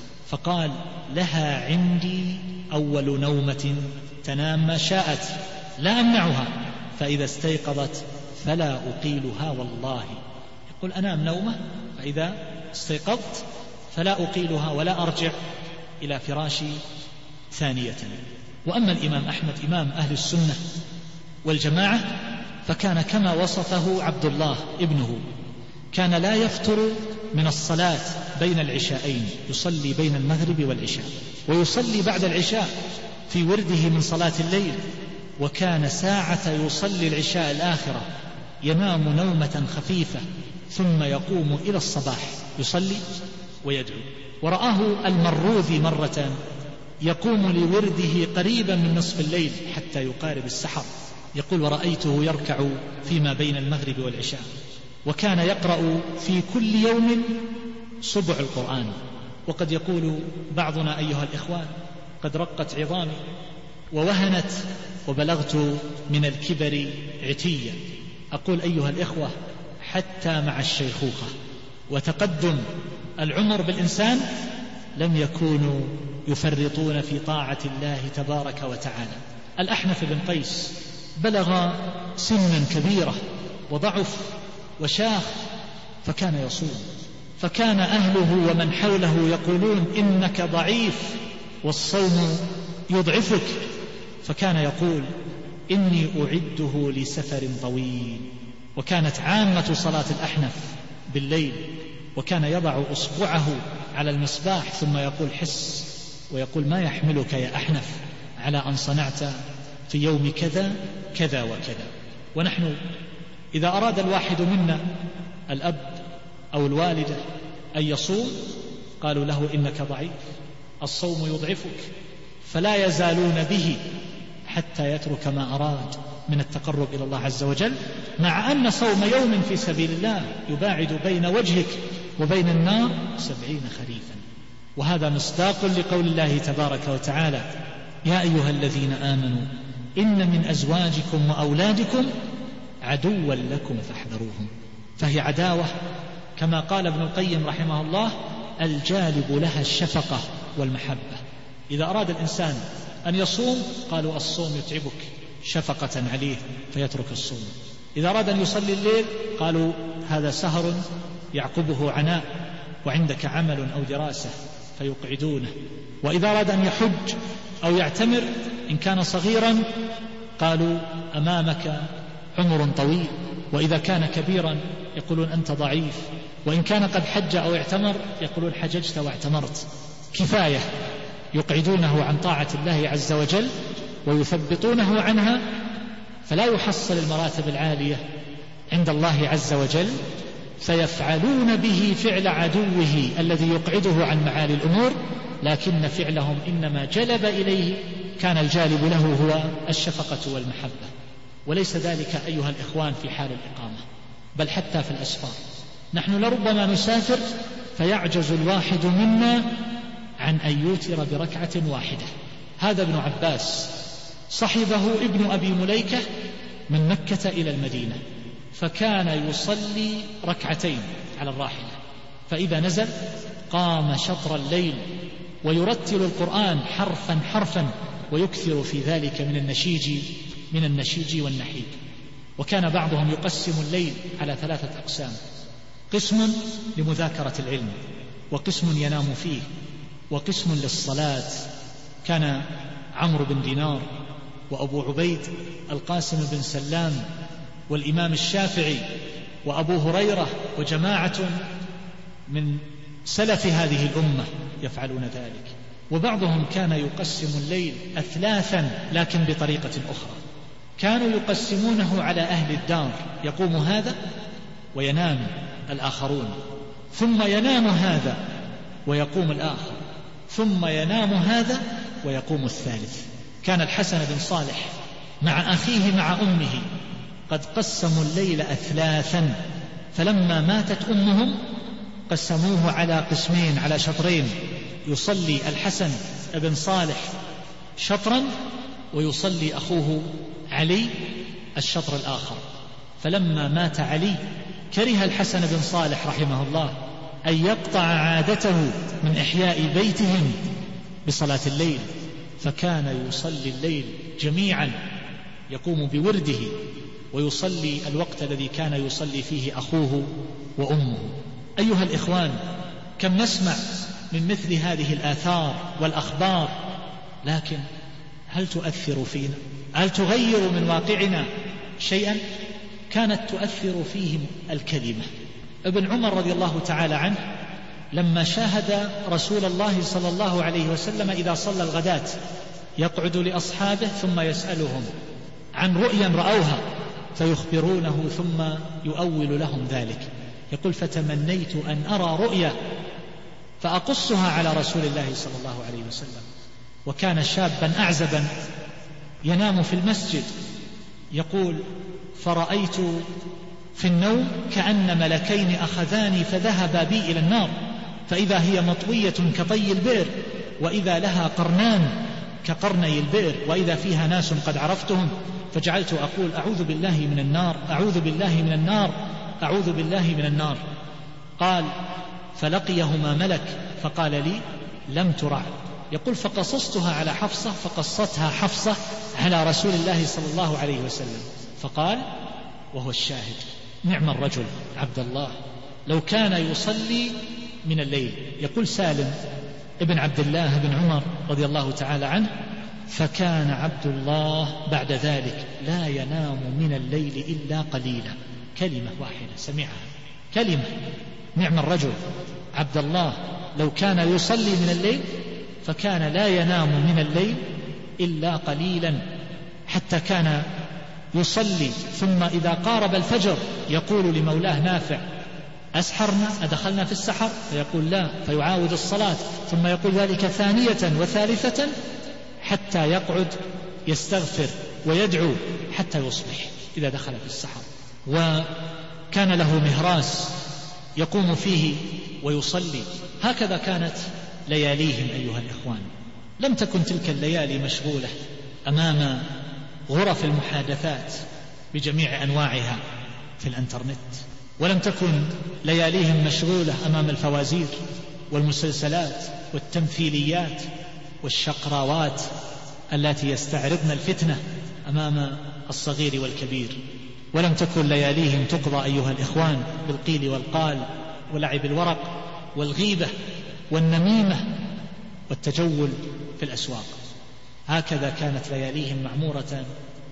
فقال: لها عندي أول نومة تنام ما شاءت، لا أمنعها، فإذا استيقظت فلا أقيلها والله. يقول: أنام نومة، فإذا استيقظت فلا أقيلها ولا أرجع إلى فراشي ثانية. وأما الإمام أحمد إمام أهل السنة والجماعة فكان كما وصفه عبد الله ابنه، كان لا يفتر من الصلاة بين العشاءين، يصلي بين المغرب والعشاء، ويصلي بعد العشاء في ورده من صلاة الليل. وكان ساعة يصلي العشاء الآخرة ينام نومة خفيفة ثم يقوم إلى الصباح يصلي ويدعو. ورآه المروذي مرة يقوم لورده قريبا من نصف الليل حتى يقارب السحر. يقول: ورأيته يركع فيما بين المغرب والعشاء، وكان يقرأ في كل يوم سبع القرآن. وقد يقول بعضنا: أيها الإخوان، قد رقت عظامي ووهنت وبلغت من الكبر عتيا. أقول أيها الإخوة، حتى مع الشيخوخة وتقدم العمر بالإنسان لم يكونوا يفرطون في طاعة الله تبارك وتعالى. الأحنف بن قيس بلغ سنا كبيرة وضعف وشاخ، فكان يصوم، فكان أهله ومن حوله يقولون: إنك ضعيف والصوم يضعفك. فكان يقول: إني أعده لسفر طويل، وكانت عامة صلاة الأحنف بالليل، وكان يضع أصبعه على المصباح ثم يقول حس، ويقول ما يحملك يا أحنف على أن صنعت في يوم كذا كذا وكذا. ونحن إذا أراد الواحد منا، الأب أو الوالدة، أن يصوم قالوا له إنك ضعيف، الصوم يضعفك، فلا يزالون به حتى يترك ما أراد من التقرب إلى الله عز وجل، مع أن صوم يوم في سبيل الله يباعد بين وجهك وبين النار سبعين خريفا. وهذا مصداق لقول الله تبارك وتعالى: يا أيها الذين آمنوا إن من أزواجكم وأولادكم عدوا لكم فاحذروهم. فهي عداوة كما قال ابن القيم رحمه الله: الجالب لها الشفقة والمحبة. إذا أراد الإنسان أن يصوم قالوا الصوم يتعبك شفقة عليه فيترك الصوم. إذا أراد أن يصلي الليل قالوا هذا سهر يعقبه عناء وعندك عمل أو دراسة فيقعدونه. وإذا أراد أن يحج أو يعتمر إن كان صغيرا قالوا أمامك عمر طويل، وإذا كان كبيرا يقولون أنت ضعيف، وإن كان قد حج أو اعتمر يقولون حججت واعتمرت. كفاية، يقعدونه عن طاعة الله عز وجل ويثبطونه عنها، فلا يحصل المراتب العالية عند الله عز وجل، فيفعلون به فعل عدوه الذي يقعده عن معالي الأمور، لكن فعلهم إنما جلب إليه، كان الجالب له هو الشفقة والمحبة. وليس ذلك أيها الإخوان في حال الإقامة، بل حتى في الأسفار. نحن لربما نسافر فيعجز الواحد منا عن أن يوتر بركعة واحدة. هذا ابن عباس صحبه ابن أبي مليكة من مكة إلى المدينة، فكان يصلي ركعتين على الراحلة، فإذا نزل قام شطر الليل ويرتل القرآن حرفا حرفا، ويكثر في ذلك من النشيج من النشيج والنحيب. وكان بعضهم يقسم الليل على ثلاثة أقسام: قسم لمذاكرة العلم، وقسم ينام فيه، وقسم للصلاة. كان عمرو بن دينار وأبو عبيد القاسم بن سلام والإمام الشافعي وأبو هريرة وجماعة من سلف هذه الأمة يفعلون ذلك. وبعضهم كان يقسم الليل أثلاثا لكن بطريقة أخرى، كانوا يقسمونه على أهل الدار، يقوم هذا وينام الآخرون، ثم ينام هذا ويقوم الآخر، ثم ينام هذا ويقوم الثالث. كان الحسن بن صالح مع أخيه مع أمه قد قسموا الليل أثلاثا، فلما ماتت أمهم قسموه على قسمين، على شطرين، يصلي الحسن بن صالح شطرا ويصلي أخوه علي الشطر الآخر. فلما مات علي كره الحسن بن صالح رحمه الله أن يقطع عادته من إحياء بيتهم بصلاة الليل، فكان يصلي الليل جميعا، يقوم بورده ويصلي الوقت الذي كان يصلي فيه أخوه وأمه. أيها الإخوان، كم نسمع من مثل هذه الآثار والأخبار، لكن هل تؤثر فينا؟ هل تغير من واقعنا شيئا؟ كانت تؤثر فيهم الكلمة. ابن عمر رضي الله تعالى عنه لما شاهد رسول الله صلى الله عليه وسلم إذا صلى الغداة يقعد لأصحابه ثم يسألهم عن رؤيا رأوها فيخبرونه ثم يؤول لهم ذلك، يقول: فتمنيت أن أرى رؤيا فأقصها على رسول الله صلى الله عليه وسلم. وكان شابا أعزبا ينام في المسجد، يقول: فرأيت في النوم كأن ملكين أخذاني فذهبا بي إلى النار، فإذا هي مطوية كطي البئر، وإذا لها قرنان كقرني البئر، وإذا فيها ناس قد عرفتهم، فجعلت أقول: أعوذ بالله من النار، أعوذ بالله من النار، أعوذ بالله من النار. قال: فلقيهما ملك فقال لي: لم ترع. يقول: فقصصتها على حفصة فقصتها حفصة على رسول الله صلى الله عليه وسلم، فقال وهو الشاهد: نعم الرجل عبد الله لو كان يصلي من الليل. يقول سالم ابن عبد الله بن عمر رضي الله تعالى عنه: فكان عبد الله بعد ذلك لا ينام من الليل إلا قليلا، كلمة واحدة سمعها، كلمة. نعم الرجل عبد الله لو كان يصلي من الليل فكان لا ينام من الليل إلا قليلا، حتى كان يصلي ثم إذا قارب الفجر يقول لمولاه نافع: أسحرنا أدخلنا في السحر؟ فيقول لا، فيعاود الصلاة، ثم يقول ذلك ثانية وثالثة حتى يقعد يستغفر ويدعو حتى يصبح إذا دخل في السحر. وكان له مهراس يقوم فيه ويصلي. هكذا كانت لياليهم أيها الإخوان. لم تكن تلك الليالي مشغولة أمام غرف المحادثات بجميع أنواعها في الانترنت، ولم تكن لياليهم مشغولة أمام الفوازير والمسلسلات والتمثيليات والشقراوات التي يستعرضن الفتنة أمام الصغير والكبير. ولم تكن لياليهم تقضى أيها الإخوان بالقيل والقال ولعب الورق والغيبة والنميمة والتجول في الأسواق. هكذا كانت لياليهم معمورة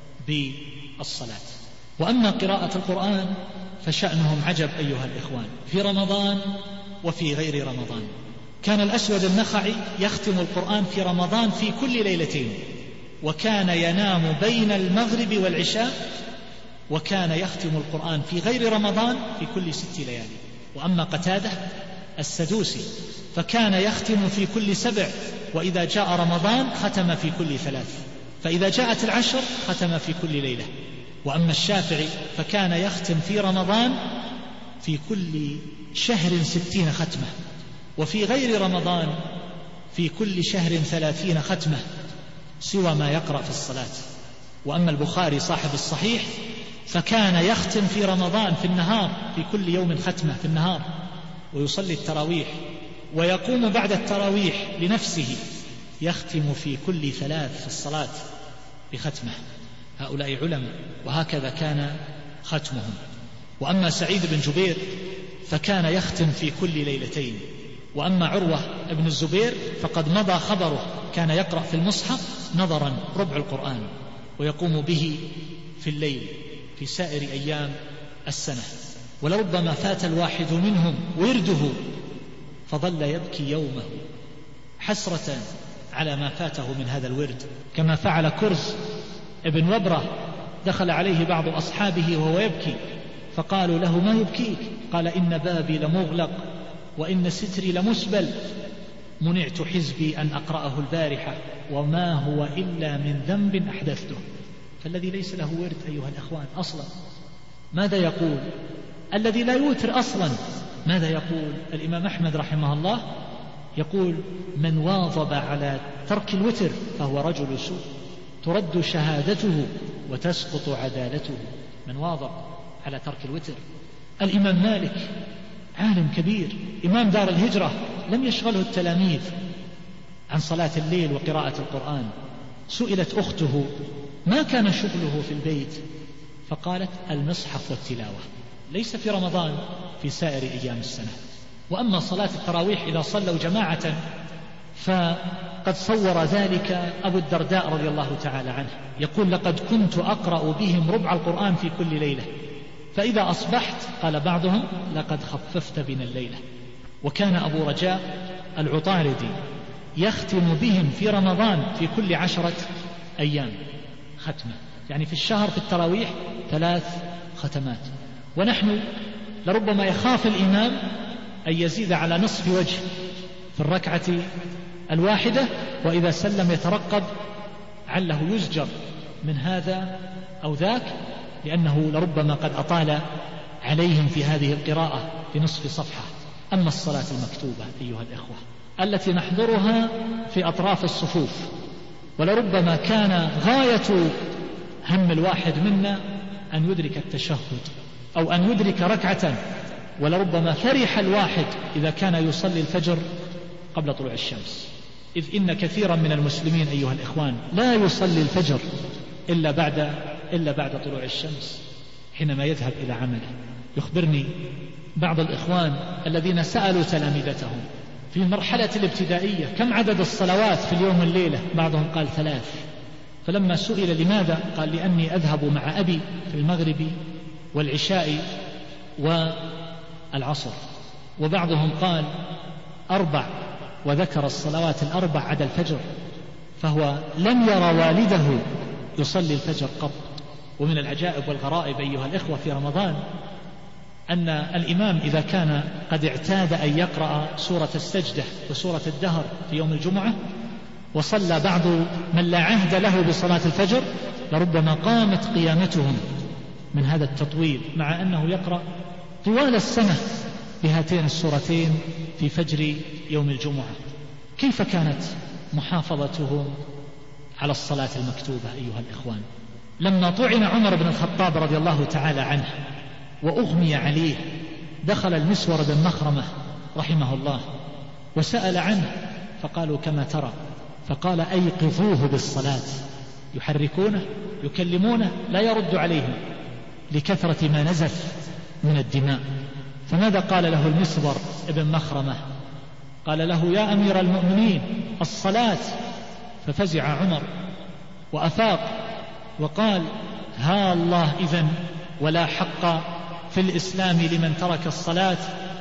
بالصلاة. وأما قراءة القرآن فشأنهم عجب أيها الإخوان، في رمضان وفي غير رمضان. كان الأسود النخعي يختم القرآن في رمضان في كل ليلتين، وكان ينام بين المغرب والعشاء، وكان يختم القرآن في غير رمضان في كل ست ليالي. وأما قتادة السدوسي فكان يختم في كل سبع، وإذا جاء رمضان ختم في كل ثلاث، فإذا جاءت العشر ختم في كل ليلة. وأما الشافعي فكان يختم في رمضان في كل شهر ستين ختمة، وفي غير رمضان في كل شهر ثلاثين ختمة سوى ما يقرأ في الصلاة. وأما البخاري صاحب الصحيح فكان يختم في رمضان في النهار في كل يوم ختمة في النهار، ويصلي التراويح، ويقوم بعد التراويح لنفسه يختم في كل ثلاث في الصلاة بختمة. هؤلاء علماء، وهكذا كان ختمهم. وأما سعيد بن جبير فكان يختم في كل ليلتين. وأما عروة بن الزبير فقد مضى خبره، كان يقرأ في المصحف نظرا ربع القرآن ويقوم به في الليل في سائر أيام السنة. ولربما فات الواحد منهم ورده فظل يبكي يومه حسرة على ما فاته من هذا الورد، كما فعل كرز ابن وبرة. دخل عليه بعض أصحابه وهو يبكي فقالوا له: ما يبكيك؟ قال: إن بابي لمغلق وإن ستري لمسبل، منعت حزبي أن أقرأه البارحة وما هو إلا من ذنب أحدثته. فالذي ليس له ورد أيها الأخوان أصلا ماذا يقول؟ الذي لا يوتر أصلا ماذا يقول؟ الإمام أحمد رحمه الله يقول: من واظب على ترك الوتر فهو رجل سوء، ترد شهادته وتسقط عدالته. من واظب على ترك الوتر. الإمام مالك عالم كبير إمام دار الهجرة، لم يشغله التلاميذ عن صلاة الليل وقراءة القرآن. سئلت أخته: ما كان شغله في البيت؟ فقالت: المصحف والتلاوة، ليس في رمضان، في سائر أيام السنة. وأما صلاة التراويح إذا صلوا جماعة فقد صور ذلك أبو الدرداء رضي الله تعالى عنه، يقول: لقد كنت أقرأ بهم ربع القرآن في كل ليلة، فإذا أصبحت قال بعضهم: لقد خففت بنا الليلة. وكان أبو رجاء العطاردي يختم بهم في رمضان في كل عشرة أيام ختمة، يعني في الشهر في التراويح ثلاث ختمات. ونحن لربما يخاف الإمام أن يزيد على نصف وجه في الركعة الواحدة، وإذا سلم يترقب عله يزجر من هذا أو ذاك، لأنه لربما قد أطال عليهم في هذه القراءة بنصف صفحة. أما الصلاة المكتوبة أيها الإخوة التي نحضرها في أطراف الصفوف، ولربما كان غاية هم الواحد منا أن يدرك التشهد أو أن يدرك ركعة، ولربما فرح الواحد إذا كان يصلي الفجر قبل طلوع الشمس، إذ إن كثيرا من المسلمين أيها الإخوان لا يصلي الفجر إلا بعد إلا بعد طلوع الشمس حينما يذهب إلى عمله. يخبرني بعض الإخوان الذين سألوا تلامذتهم في المرحلة الابتدائية كم عدد الصلوات في اليوم والليلة، بعضهم قال ثلاث. فلما سئل لماذا قال: لأني أذهب مع أبي في المغرب والعشاء والعصر. وبعضهم قال أربع وذكر الصلوات الأربع عدا الفجر، فهو لم يرى والده يصلي الفجر قط. ومن العجائب والغرائب أيها الإخوة في رمضان أن الإمام إذا كان قد اعتاد أن يقرأ سورة السجدة وسورة الدهر في يوم الجمعة، وصلى بعض من لا عهد له بصلاة الفجر، لربما قامت قيامتهم من هذا التطويل، مع أنه يقرأ طوال السنة بهاتين السورتين في فجر يوم الجمعة. كيف كانت محافظتهم على الصلاة المكتوبة أيها الإخوان؟ لما طعن عمر بن الخطاب رضي الله تعالى عنه وأغمي عليه، دخل المسور بن مخرمة رحمه الله وسأل عنه، فقالوا كما ترى، فقال أيقظوه بالصلاة. يحركونه يكلمونه لا يرد عليهم لكثرة ما نزف من الدماء. فماذا قال له المسور بن مخرمة؟ قال له يا أمير المؤمنين الصلاة. ففزع عمر وأفاق وقال ها الله إذن ولا حق في الإسلام لمن ترك الصلاة،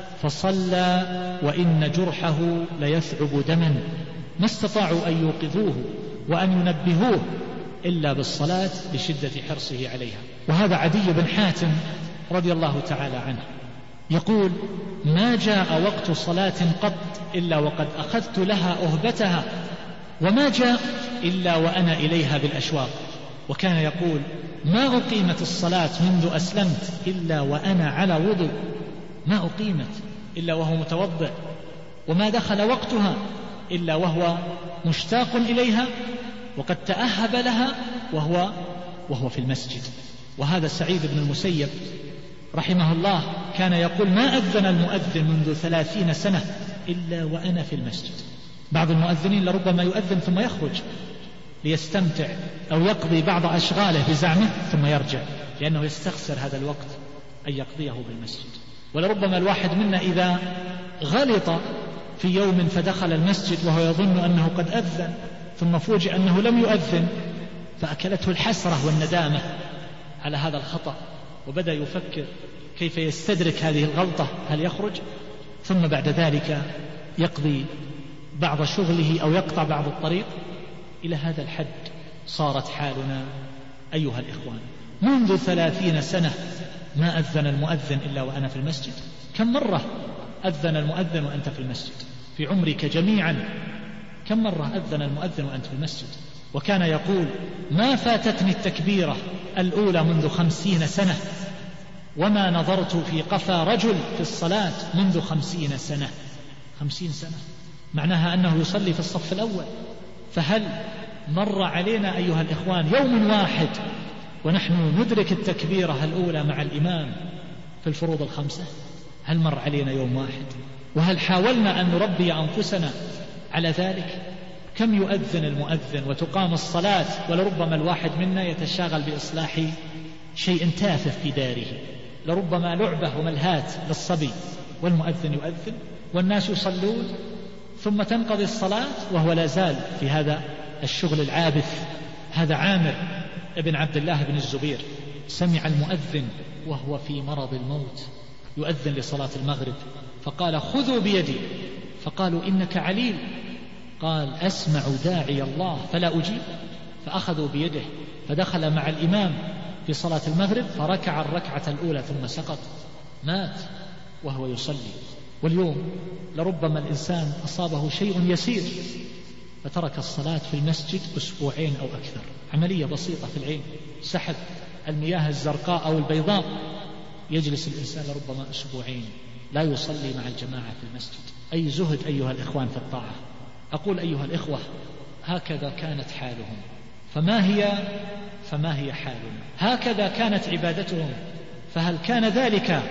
فصلى وإن جرحه ليثعب دما. ما استطاعوا أن يوقظوه وأن ينبهوه إلا بالصلاة لشدة حرصه عليها. وهذا عدي بن حاتم رضي الله تعالى عنه يقول ما جاء وقت صلاة قط إلا وقد أخذت لها أهبتها، وما جاء إلا وأنا إليها بالأشواق. وكان يقول ما أقيمت الصلاة منذ أسلمت إلا وأنا على وضوء، ما أقيمت إلا وهو متوضئ، وما دخل وقتها إلا وهو مشتاق إليها وقد تأهب لها وهو, وهو في المسجد. وهذا سعيد بن المسيب رحمه الله كان يقول ما أذن المؤذن منذ ثلاثين سنة إلا وأنا في المسجد. بعض المؤذنين لربما يؤذن ثم يخرج ليستمتع أو يقضي بعض أشغاله بزعمه ثم يرجع، لأنه يستخسر هذا الوقت أن يقضيه بالمسجد. ولربما الواحد منا إذا غلط في يوم فدخل المسجد وهو يظن أنه قد أذن ثم فوجئ أنه لم يؤذن، فأكلته الحسرة والندامة على هذا الخطأ، وبدأ يفكر كيف يستدرك هذه الغلطة، هل يخرج؟ ثم بعد ذلك يقضي بعض شغله أو يقطع بعض الطريق. إلى هذا الحد صارت حالنا أيها الإخوان. منذ ثلاثين سنة ما أذن المؤذن إلا وأنا في المسجد. كم مرة أذن المؤذن وأنت في المسجد في عمرك جميعا؟ كم مرة أذن المؤذن وأنت في المسجد؟ وكان يقول ما فاتتني التكبيرة الأولى منذ خمسين سنة، وما نظرت في قفا رجل في الصلاة منذ خمسين سنة. خمسين سنة معناها أنه يصلي في الصف الأول. فهل مر علينا أيها الإخوان يوم واحد ونحن ندرك التكبيرة الأولى مع الإمام في الفروض الخمسة؟ هل مر علينا يوم واحد؟ وهل حاولنا أن نربي أنفسنا على ذلك؟ كم يؤذن المؤذن وتقام الصلاة ولربما الواحد منا يتشاغل بإصلاح شيء تافه في داره، لربما لعبة وملهات للصبي، والمؤذن يؤذن والناس يصلون، ثم تنقضي الصلاة وهو لا زال في هذا الشغل العابث. هذا عامر ابن عبد الله بن الزبير سمع المؤذن وهو في مرض الموت يؤذن لصلاة المغرب، فقال خذوا بيدي، فقالوا إنك عليل، قال أسمع داعي الله فلا أجيب. فأخذوا بيده فدخل مع الإمام في صلاة المغرب فركع الركعة الأولى ثم سقط، مات وهو يصلي. واليوم لربما الإنسان أصابه شيء يسير فترك الصلاة في المسجد أسبوعين أو أكثر، عملية بسيطة في العين، سحب المياه الزرقاء أو البيضاء، يجلس الإنسان لربما أسبوعين لا يصلي مع الجماعة في المسجد. أي زهد أيها الإخوان في الطاعة. أقول أيها الإخوة هكذا كانت حالهم، فما هي فما هي حالنا؟ هكذا كانت عبادتهم، فهل كان ذلك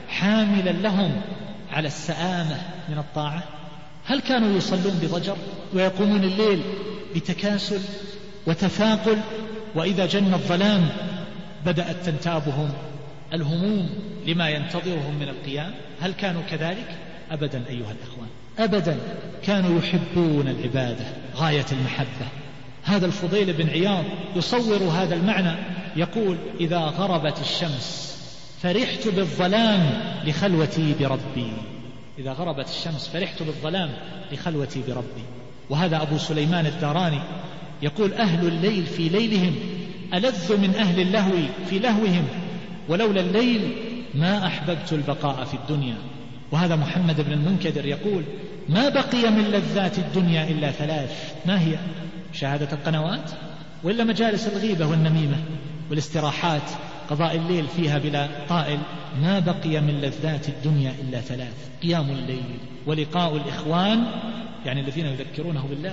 حاملا لهم على السآمة من الطاعة؟ هل كانوا يصلون بضجر ويقومون الليل بتكاسل وتثاقل، وإذا جن الظلام بدأت تنتابهم الهموم لما ينتظرهم من القيام؟ هل كانوا كذلك؟ أبدا أيها الأخوان، أبدا. كانوا يحبون العبادة غاية المحبة. هذا الفضيل بن عياض يصور هذا المعنى، يقول إذا غربت الشمس فرحت بالظلام لخلوتي بربي. إذا غربت الشمس فرحت بالظلام لخلوتي بربي. وهذا أبو سليمان الداراني يقول: أهل الليل في ليلهم ألذ من أهل اللهو في لهوهم، ولولا الليل ما أحببت البقاء في الدنيا. وهذا محمد بن المنكدر يقول: ما بقي من لذات الدنيا إلا ثلاث. ما هي؟ شهادة القنوات، وإلا مجالس الغيبة والنميمة والاستراحات، قضاء الليل فيها بلا طائل. ما بقي من لذات الدنيا إلا ثلاث: قيام الليل، ولقاء الإخوان يعني الذين يذكرونه بالله،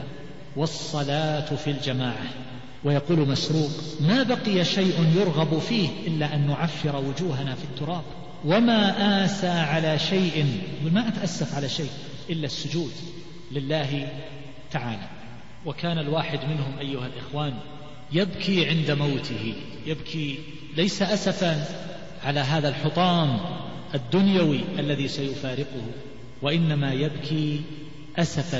والصلاة في الجماعة. ويقول مسروق: ما بقي شيء يرغب فيه إلا أن نعفر وجوهنا في التراب، وما آسى على شيء، ما أتأسف على شيء إلا السجود لله تعالى. وكان الواحد منهم أيها الإخوان يبكي عند موته، يبكي ليس أسفا على هذا الحطام الدنيوي الذي سيفارقه، وإنما يبكي أسفا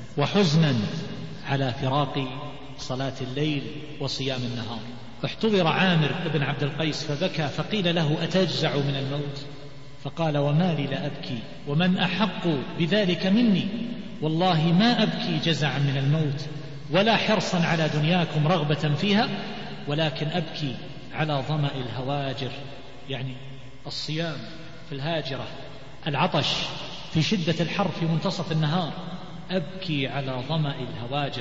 وحزنا على فراق صلاة الليل وصيام النهار. احتضر عامر بن عبد القيس فبكى، فقيل له: أتجزع من الموت؟ فقال: وما لي لا أبكي، ومن أحق بذلك مني؟ والله ما أبكي جزعا من الموت ولا حرصا على دنياكم رغبة فيها، ولكن أبكي على ظمأ الهواجر، يعني الصيام في الهاجرة، العطش في شدة الحر في منتصف النهار. أبكي على ظمأ الهواجر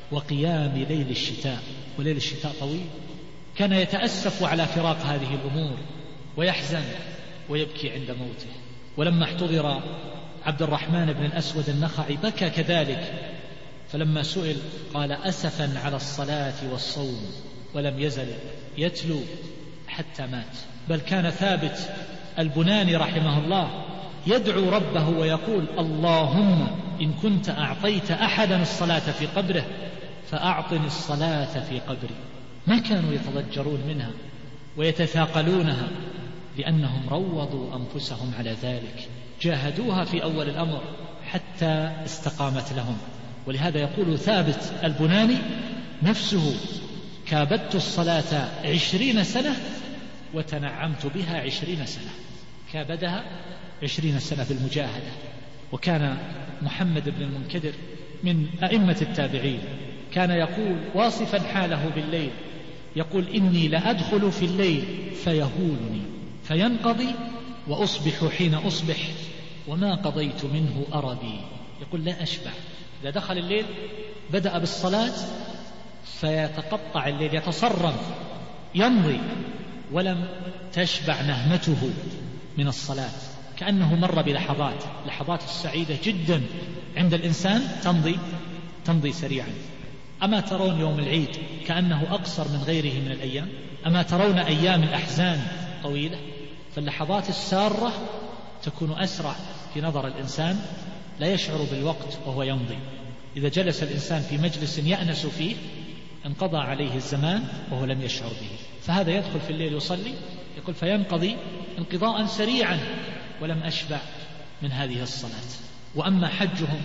وقيام ليل الشتاء، وليل الشتاء طويل. كان يتأسف على فراق هذه الأمور ويحزن ويبكي عند موته. ولما احتضر عبد الرحمن بن الأسود النخعي بكى كذلك، فلما سئل قال: أسفا على الصلاة والصوم، ولم يزل يتلو حتى مات. بل كان ثابت البناني رحمه الله يدعو ربه ويقول: اللهم إن كنت أعطيت أحدا الصلاة في قبره فأعطني الصلاة في قبري. ما كانوا يتضجرون منها ويتثاقلونها، لأنهم روضوا أنفسهم على ذلك، جاهدوها في أول الأمر حتى استقامت لهم. ولهذا يقول ثابت البناني نفسه: كابدت الصلاة عشرين سنة وتنعمت بها عشرين سنة. كابدها عشرين سنة في المجاهدة. وكان محمد بن المنكدر من أئمة التابعين كان يقول واصفا حاله بالليل، يقول: إني لأدخل في الليل فيهولني فينقضي وأصبح حين أصبح وما قضيت منه أربي. يقول: لا أشبع. إذا دخل الليل بدأ بالصلاة فيتقطع الليل، يتصرم، يمضي، ولم تشبع نهمته من الصلاة، كأنه مر بلحظات، لحظات السعيدة جدا عند الإنسان تمضي تمضي سريعا. أما ترون يوم العيد كأنه أقصر من غيره من الأيام؟ أما ترون أيام الأحزان طويلة؟ فاللحظات السارة تكون أسرع في نظر الإنسان، لا يشعر بالوقت وهو يمضي. إذا جلس الإنسان في مجلس يأنس فيه انقضى عليه الزمان وهو لم يشعر به. فهذا يدخل في الليل يصلي، يقول: فينقضي انقضاء سريعا ولم أشبع من هذه الصلاة. وأما حجهم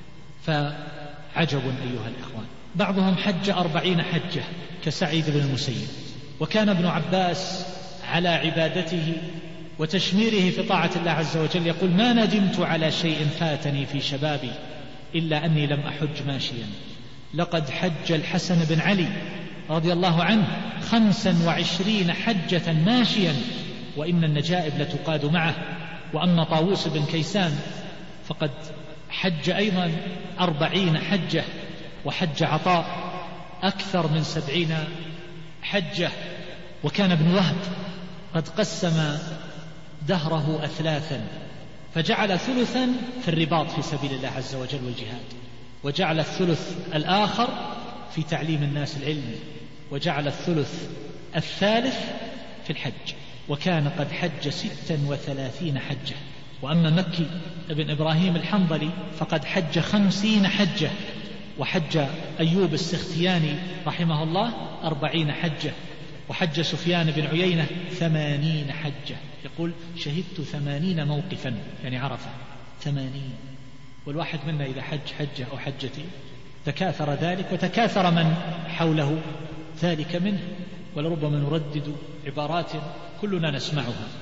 فعجب أيها الإخوان. بعضهم حج أربعين حجة كسعيد بن المسيب. وكان ابن عباس على عبادته وتشميره في طاعة الله عز وجل يقول: ما ندمت على شيء فاتني في شبابي إلا أني لم أحج ماشيا. لقد حج الحسن بن علي رضي الله عنه خمسا وعشرين حجة ماشيا، وإن النجائب لتقاد معه. وأما طاووس بن كيسان فقد حج أيضا أربعين حجة، وحج عطاء أكثر من سبعين حجة. وكان ابن وهب قد قسم دهره أثلاثا، فجعل ثلثا في الرباط في سبيل الله عز وجل والجهاد، وجعل الثلث الآخر في تعليم الناس العلم، وجعل الثلث الثالث في الحج. وكان قد حج ستا وثلاثين حجة. وأما مكي ابن إبراهيم الحنظلي فقد حج خمسين حجة، وحج أيوب السختياني رحمه الله أربعين حجة، وحج سفيان بن عيينة ثمانين حجة. يقول: شهدت ثمانين موقفا، يعني عرفة ثمانين. والواحد منا إذا حج حجة أو حجتين تكاثر ذلك وتكاثر من حوله ذلك منه، ولربما نردد عبارات كلنا نسمعها.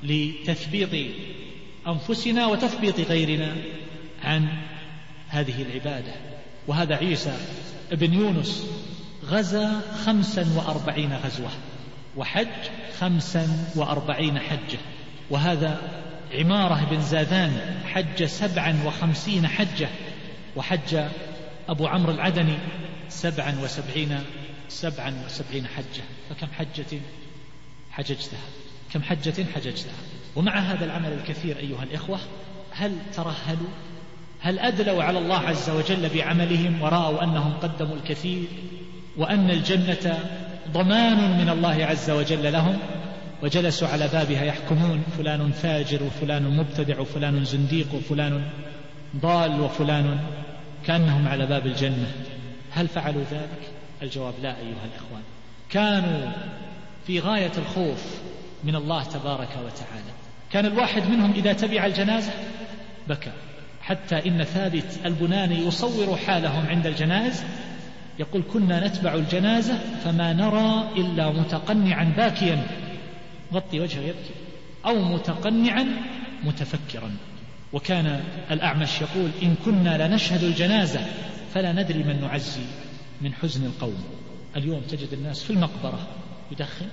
لتثبيط أنفسنا وتثبيط غيرنا عن هذه العبادة. وهذا عيسى ابن يونس غزا خمسا وأربعين غزوة وحج خمسا وأربعين حجة. وهذا عمارة بن زاذان حج سبعا وخمسين حجة، وحج أبو عمرو العدني سبعا وسبعين سبعا وسبعين حجة. فكم حجة حججتها؟ كم حجة حججتها؟ ومع هذا العمل الكثير أيها الإخوة، هل ترهلوا؟ هل أدلوا على الله عز وجل بعملهم ورأوا أنهم قدموا الكثير وأن الجنة ضمان من الله عز وجل لهم، وجلسوا على بابها يحكمون فلان فاجر وفلان مبتدع وفلان زنديق وفلان ضال وفلان كأنهم على باب الجنة؟ هل فعلوا ذلك؟ الجواب لا أيها الإخوان. كانوا في غاية الخوف من الله تبارك وتعالى. كان الواحد منهم إذا تبع الجنازة بكى، حتى إن ثابت البناني يصور حالهم عند الجنائز يقول: كنا نتبع الجنازة فما نرى إلا متقنعا باكيا غطي وجهه يبكي، أو متقنعا متفكرا. وكان الأعمش يقول: إن كنا لنشهد الجنازة فلا ندري من نعزي من حزن القوم. اليوم تجد الناس في المقبرة يدخن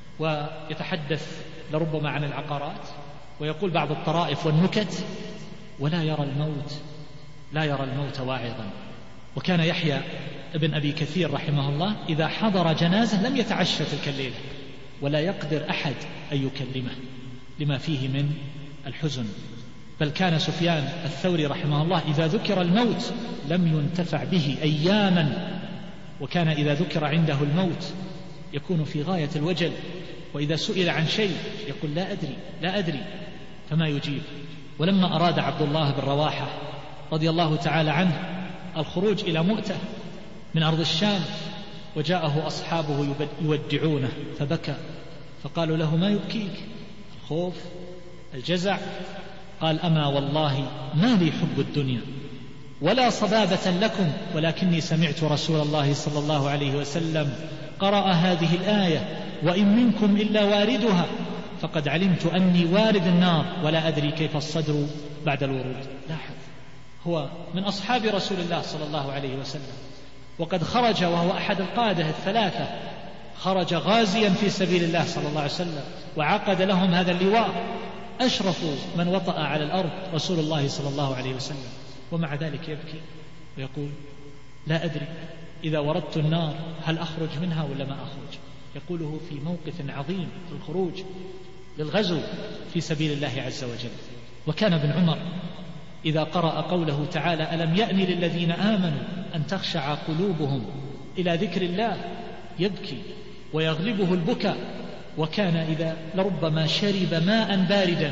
ويتحدث لربما عن العقارات ويقول بعض الطرائف والنكت، ولا يرى الموت لا يرى الموت واعظا. وكان يحيى ابن أبي كثير رحمه الله إذا حضر جنازة لم يتعشى تلك الليلة، ولا يقدر أحد أن يكلمه لما فيه من الحزن. بل كان سفيان الثوري رحمه الله إذا ذكر الموت لم ينتفع به أياما، وكان إذا ذكر عنده الموت يكون في غاية الوجل، وإذا سئل عن شيء يقول: لا أدري لا أدري فما يجيب. ولما أراد عبد الله بن رواحة رضي الله تعالى عنه الخروج إلى مؤتة من أرض الشام، وجاءه أصحابه يودعونه فبكى، فقالوا له: ما يبكيك؟ الخوف؟ الجزع؟ قال: أما والله ما لي حب الدنيا ولا صبابة لكم، ولكني سمعت رسول الله صلى الله عليه وسلم قرأ هذه الآية: وإن منكم إلا واردها، فقد علمت أني وارد النار ولا أدري كيف الصدر بعد الورود. لاحظ، هو من أصحاب رسول الله صلى الله عليه وسلم، وقد خرج وهو أحد القادة الثلاثة، خرج غازيا في سبيل الله صلى الله عليه وسلم، وعقد لهم هذا اللواء، أشرف من وطأ على الأرض رسول الله صلى الله عليه وسلم، ومع ذلك يبكي ويقول: لا أدري إذا وردت النار هل أخرج منها ولا ما أخرج. يقوله في موقف عظيم في الخروج للغزو في سبيل الله عز وجل. وكان ابن عمر إذا قرأ قوله تعالى: ألم يأن للذين آمنوا أن تخشع قلوبهم إلى ذكر الله يبكي ويغلبه البكاء. وكان إذا لربما شرب ماء باردا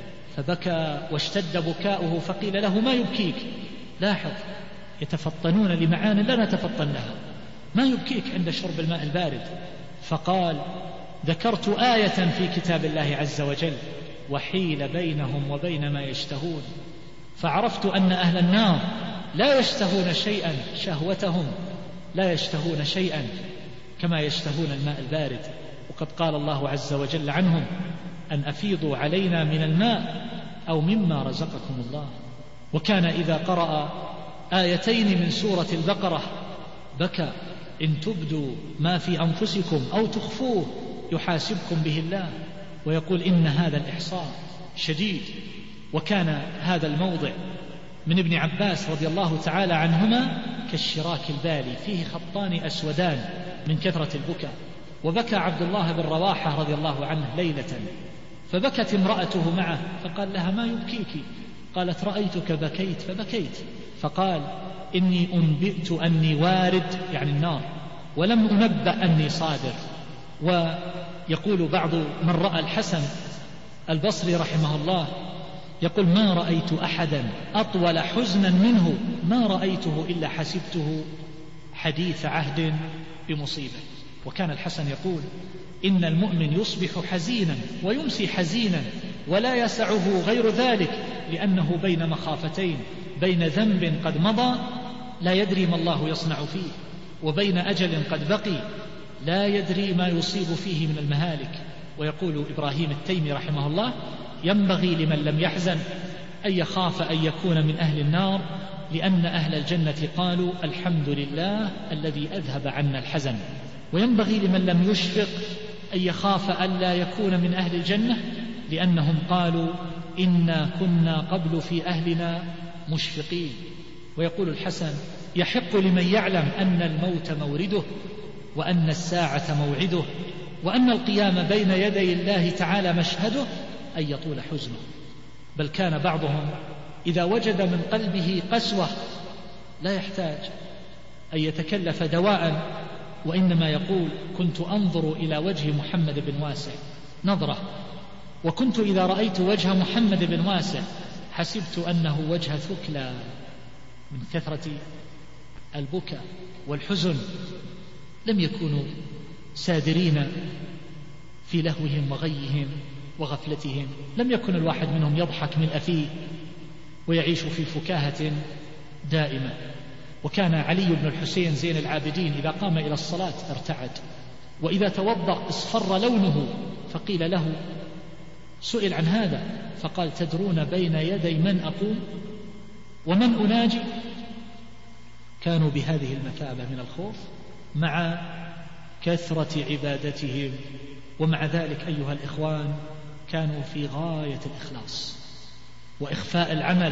فبكى واشتد بكاؤه فقيل له: ما يبكيك؟ لاحظ، يتفطنون لمعان لا نتفطن لها. ما يبكيك عند شرب الماء البارد؟ فقال: ذكرت آية في كتاب الله عز وجل وحيل بينهم وبين ما يشتهون، فعرفت أن أهل النار لا يشتهون شيئا شهوتهم لا يشتهون شيئا كما يشتهون الماء البارد. وقد قال الله عز وجل عنهم: أن أفيضوا علينا من الماء أو مما رزقكم الله. وكان إذا قرأ آيتين من سورة البقرة بكى: إن تبدوا ما في أنفسكم أو تخفوه يحاسبكم به الله، ويقول: إن هذا الإحصاء شديد. وكان هذا الموضع من ابن عباس رضي الله تعالى عنهما كالشراك البالي، فيه خطان أسودان من كثرة البكاء. وبكى عبد الله بن رواحة رضي الله عنه ليلة، فبكت امرأته معه، فقال لها: ما يبكيك؟ قالت: رأيتك بكيت فبكيت. فقال: إني أنبئت أني وارد، يعني النار، ولم أنبأ أني صادر. ويقول بعض من رأى الحسن البصري رحمه الله يقول: ما رأيت أحدا أطول حزنا منه، ما رأيته إلا حسبته حديث عهد بمصيبة. وكان الحسن يقول: إن المؤمن يصبح حزينا ويمسي حزينا ولا يسعه غير ذلك، لأنه بين مخافتين، بين ذنب قد مضى لا يدري ما الله يصنع فيه، وبين أجل قد بقي لا يدري ما يصيب فيه من المهالك. ويقول إبراهيم التيمي رحمه الله: ينبغي لمن لم يحزن أن يخاف أن يكون من أهل النار، لأن أهل الجنة قالوا: الحمد لله الذي أذهب عنا الحزن. وينبغي لمن لم يشفق أن يخاف أن لا يكون من أهل الجنة، لأنهم قالوا: إنا كنا قبل في أهلنا مشفقين. ويقول الحسن: يحق لمن يعلم أن الموت مورده، وأن الساعة موعده، وأن القيام بين يدي الله تعالى مشهده، أن يطول حزنه. بل كان بعضهم إذا وجد من قلبه قسوة لا يحتاج أن يتكلف دواء، وإنما يقول: كنت أنظر إلى وجه محمد بن واسع نظرة، وكنت إذا رأيت وجه محمد بن واسع حسبت أنه وجه ثكلى من كثرة البكاء والحزن. لم يكونوا سادرين في لهوهم وغيهم وغفلتهم، لم يكن الواحد منهم يضحك من أفيه ويعيش في فكاهة دائمة. وكان علي بن الحسين زين العابدين إذا قام إلى الصلاة ارتعد، وإذا توضأ اصفر لونه، فقيل له، سئل عن هذا فقال: تدرون بين يدي من أقوم ومن أناجي؟ كانوا بهذه المثابة من الخوف مع كثرة عبادتهم. ومع ذلك أيها الإخوان كانوا في غاية الإخلاص وإخفاء العمل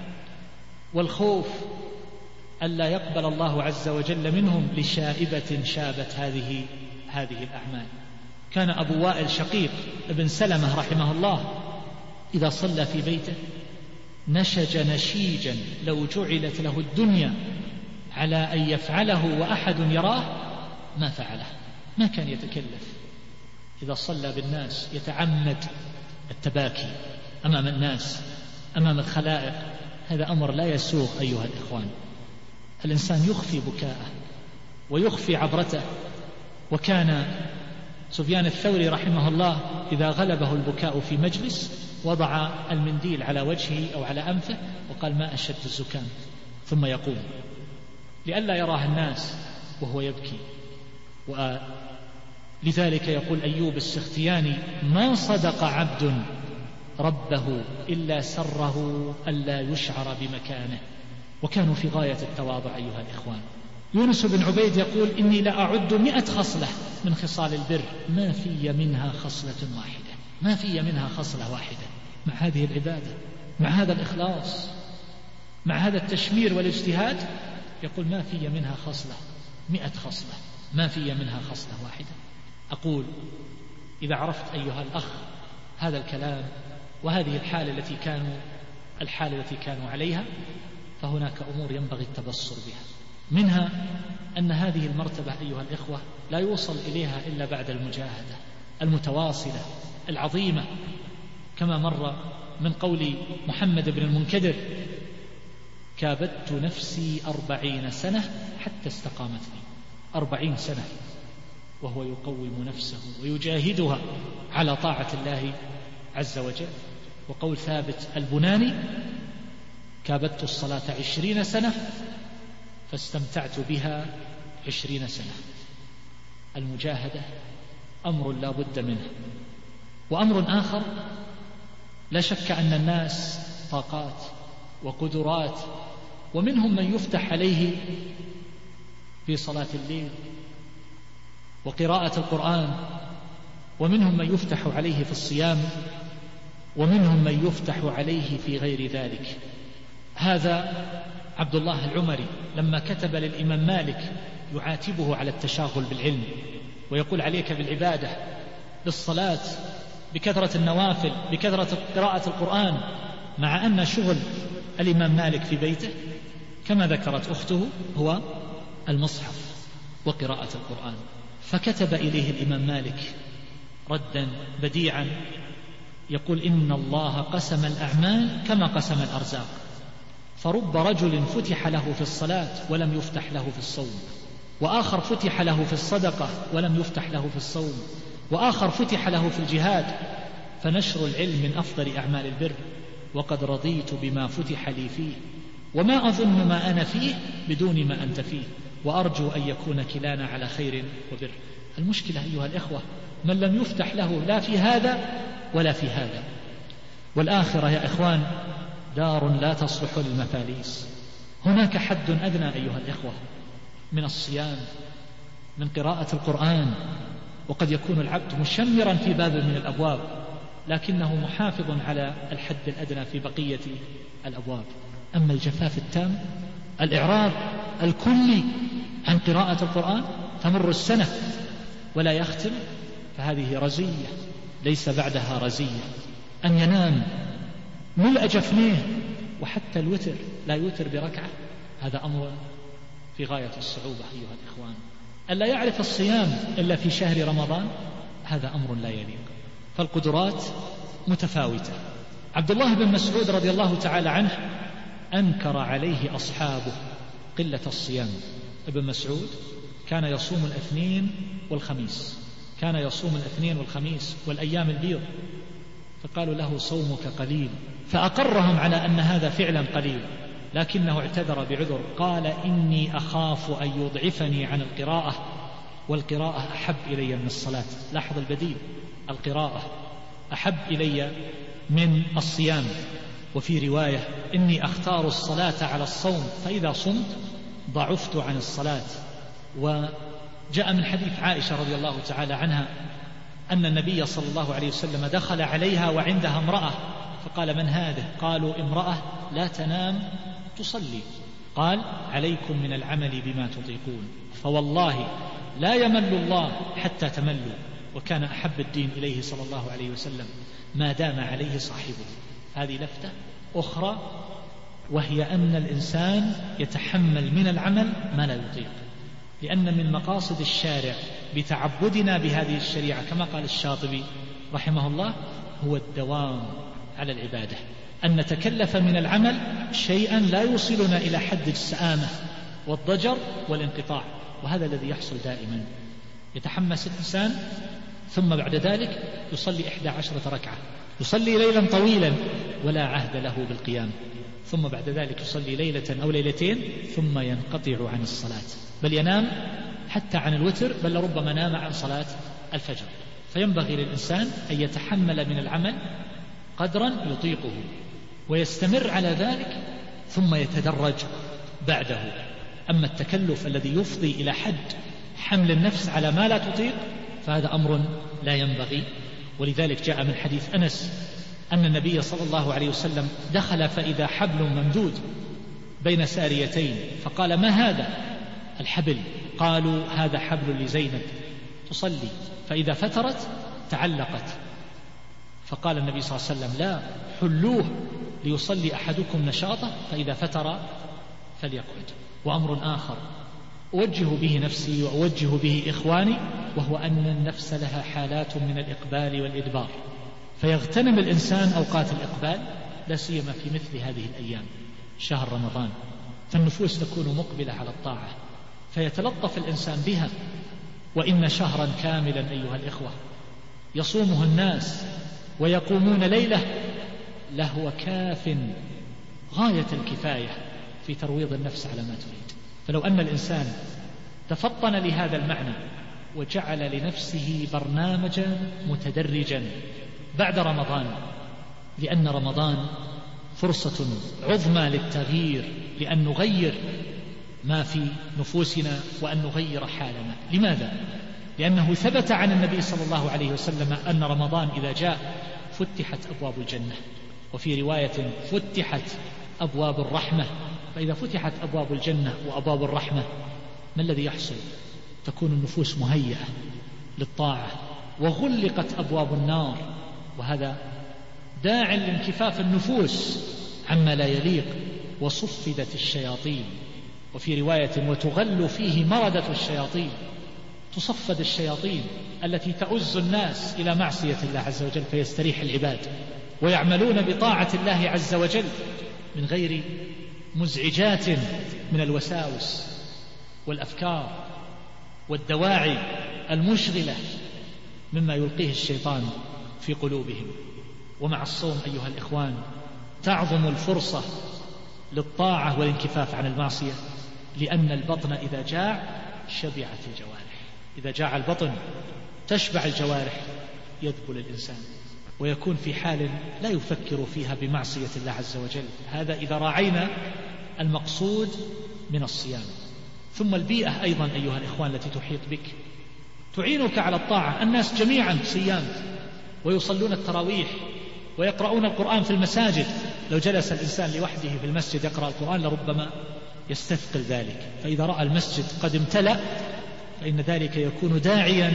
والخوف ألا يقبل الله عز وجل منهم لشائبة شابت هذه هذه الأعمال. كان أبو وائل شقيق ابن سلمة رحمه الله إذا صلى في بيته نشج نشيجا لو جعلت له الدنيا على أن يفعله وأحد يراه ما فعله، ما كان يتكلف. إذا صلى بالناس يتعمد التباكي أمام الناس أمام الخلائق، هذا أمر لا يسوغ أيها الإخوان. الإنسان يخفي بكاءه ويخفي عبرته. وكان سفيان الثوري رحمه الله إذا غلبه البكاء في مجلس وضع المنديل على وجهه أو على أنفه وقال: ما أشد الزكام، ثم يقوم لئلا يراه الناس وهو يبكي. ولذلك يقول أيوب السختياني: ما صدق عبد ربه إلا سره ألا يشعر بمكانه. وكانوا في غاية التواضع أيها الإخوان. يونس بن عبيد يقول: إني لأعد مئة خصلة من خصال البر ما في منها خصلة واحدة، ما في منها خصلة واحدة. مع هذه العبادة، مع هذا الإخلاص، مع هذا التشمير والاجتهاد، يقول: ما في منها خصلة، مئة خصلة ما في منها خصلة واحدة. أقول: إذا عرفت أيها الأخ هذا الكلام وهذه الحالة التي كانوا الحالة التي كانوا عليها، فهناك أمور ينبغي التبصر بها. منها أن هذه المرتبة أيها الإخوة لا يوصل إليها إلا بعد المجاهدة المتواصلة العظيمة، كما مر من قول محمد بن المنكدر: كابدت نفسي أربعين سنة حتى استقامت لي. أربعين سنة وهو يقوم نفسه ويجاهدها على طاعة الله عز وجل. وقول ثابت البناني: كابدت الصلاة عشرين سنة فاستمتعت بها عشرين سنة. المجاهدة أمر لا بد منه. وأمر آخر، لا شك أن الناس طاقات وقدرات، ومنهم من يفتح عليه في صلاة الليل وقراءة القرآن، ومنهم من يفتح عليه في الصيام، ومنهم من يفتح عليه في غير ذلك. هذا عبد الله العمري لما كتب للإمام مالك يعاتبه على التشاغل بالعلم ويقول: عليك بالعبادة، بالصلاة، بكثرة النوافل، بكثرة قراءة القرآن، مع أن شغل الإمام مالك في بيته كما ذكرت أخته هو المصحف وقراءة القرآن. فكتب إليه الإمام مالك ردا بديعا يقول: إن الله قسم الأعمال كما قسم الأرزاق، فرب رجل فتح له في الصلاة ولم يفتح له في الصوم، وآخر فتح له في الصدقة ولم يفتح له في الصوم، وآخر فتح له في الجهاد. فنشر العلم من أفضل أعمال البر، وقد رضيت بما فتح لي فيه، وما أظن ما أنا فيه بدون ما أنت فيه. وأرجو أن يكون كلانا على خير وبر. المشكلة أيها الإخوة من لم يفتح له لا في هذا ولا في هذا. والآخرة يا إخوان دار لا تصلح للمفاليس. هناك حد أدنى أيها الإخوة من الصيام، من قراءة القرآن، وقد يكون العبد مشمرا في باب من الأبواب لكنه محافظ على الحد الأدنى في بقية الأبواب. أما الجفاف التام، الإعراض الكلي عن قراءة القرآن، تمر السنة ولا يختم، فهذه رزية ليس بعدها رزية. أن ينام ملء جفنيه وحتى الوتر لا يوتر بركعة، هذا أمر في غاية الصعوبة أيها الإخوان. ألا يعرف الصيام إلا في شهر رمضان، هذا أمر لا يليق. فالقدرات متفاوتة. عبد الله بن مسعود رضي الله تعالى عنه أنكر عليه أصحابه قلة الصيام. ابن مسعود كان يصوم الاثنين والخميس، كان يصوم الاثنين والخميس والأيام البيض، فقالوا له صومك قليل، فأقرهم على أن هذا فعلا قليل، لكنه اعتذر بعذر، قال إني أخاف أن يضعفني عن القراءة، والقراءة أحب إلي من الصلاة. لاحظ البديل، القراءة أحب إلي من الصيام. وفي رواية إني أختار الصلاة على الصوم، فإذا صمت ضعفت عن الصلاة. وجاء من حديث عائشة رضي الله تعالى عنها أن النبي صلى الله عليه وسلم دخل عليها وعندها امرأة، فقال من هذه؟ قالوا امرأة لا تنام تصلي. قال عليكم من العمل بما تطيقون، فوالله لا يمل الله حتى تملوا. وكان أحب الدين إليه صلى الله عليه وسلم ما دام عليه صاحبه. هذه لفتة أخرى، وهي أن الإنسان يتحمل من العمل ما لا يطيق، لأن من مقاصد الشارع بتعبدنا بهذه الشريعة كما قال الشاطبي رحمه الله هو الدوام على العبادة، أن نتكلف من العمل شيئا لا يوصلنا إلى حد السآمة والضجر والانقطاع. وهذا الذي يحصل دائما، يتحمس الإنسان ثم بعد ذلك يصلي إحدى عشرة ركعة، يصلي ليلا طويلا ولا عهد له بالقيام، ثم بعد ذلك يصلي ليلة أو ليلتين ثم ينقطع عن الصلاة، بل ينام حتى عن الوتر، بل ربما نام عن صلاة الفجر. فينبغي للإنسان أن يتحمل من العمل قدرا يطيقه ويستمر على ذلك ثم يتدرج بعده. أما التكلف الذي يفضي إلى حد حمل النفس على ما لا تطيق فهذا أمر لا ينبغي. ولذلك جاء من حديث أنس أن النبي صلى الله عليه وسلم دخل فإذا حبل ممدود بين ساريتين، فقال ما هذا الحبل؟ قالوا هذا حبل لزينب تصلي، فإذا فترت تعلقت. فقال النبي صلى الله عليه وسلم لا، حلوه ليصلي أحدكم نشاطه، فإذا فتر فليقعد. وأمر آخر أوجه به نفسي وأوجه به إخواني، وهو أن النفس لها حالات من الإقبال والإدبار، فيغتنم الإنسان أوقات الإقبال لا سيما في مثل هذه الأيام شهر رمضان، فالنفوس تكون مقبلة على الطاعة فيتلطف الإنسان بها. وإن شهرا كاملا أيها الإخوة يصومه الناس ويقومون ليلة لهو كاف غاية الكفاية في ترويض النفس على ما تريد. فلو أن الإنسان تفطن لهذا المعنى وجعل لنفسه برنامجا متدرجا بعد رمضان، لأن رمضان فرصة عظمى للتغيير، لأن نغير ما في نفوسنا وأن نغير حالنا. لماذا؟ لأنه ثبت عن النبي صلى الله عليه وسلم أن رمضان إذا جاء فتحت أبواب الجنة، وفي رواية فتحت أبواب الرحمة. فإذا فتحت أبواب الجنة وأبواب الرحمة ما الذي يحصل؟ تكون النفوس مهيئة للطاعة، وغلقت أبواب النار، وهذا داع لانكفاف النفوس عما لا يليق، وصفدت الشياطين. وفي رواية وتغل فيه مردة الشياطين، تصفد الشياطين التي تؤز الناس إلى معصية الله عز وجل فيستريح العباد ويعملون بطاعة الله عز وجل من غير مزعجات من الوساوس والأفكار والدواعي المشغلة مما يلقيه الشيطان في قلوبهم. ومع الصوم أيها الإخوان تعظم الفرصة للطاعة والانكفاف عن المعصية، لأن البطن إذا جاع شبعت الجوارح، إذا جاع البطن تشبع الجوارح، يذبل الإنسان ويكون في حال لا يفكر فيها بمعصية الله عز وجل. هذا إذا راعينا المقصود من الصيام. ثم البيئة أيضا أيها الإخوان التي تحيط بك تعينك على الطاعة. الناس جميعا صيام ويصلون التراويح ويقرؤون القرآن في المساجد. لو جلس الإنسان لوحده في المسجد يقرأ القرآن لربما يستثقل ذلك، فإذا رأى المسجد قد امتلأ فإن ذلك يكون داعيا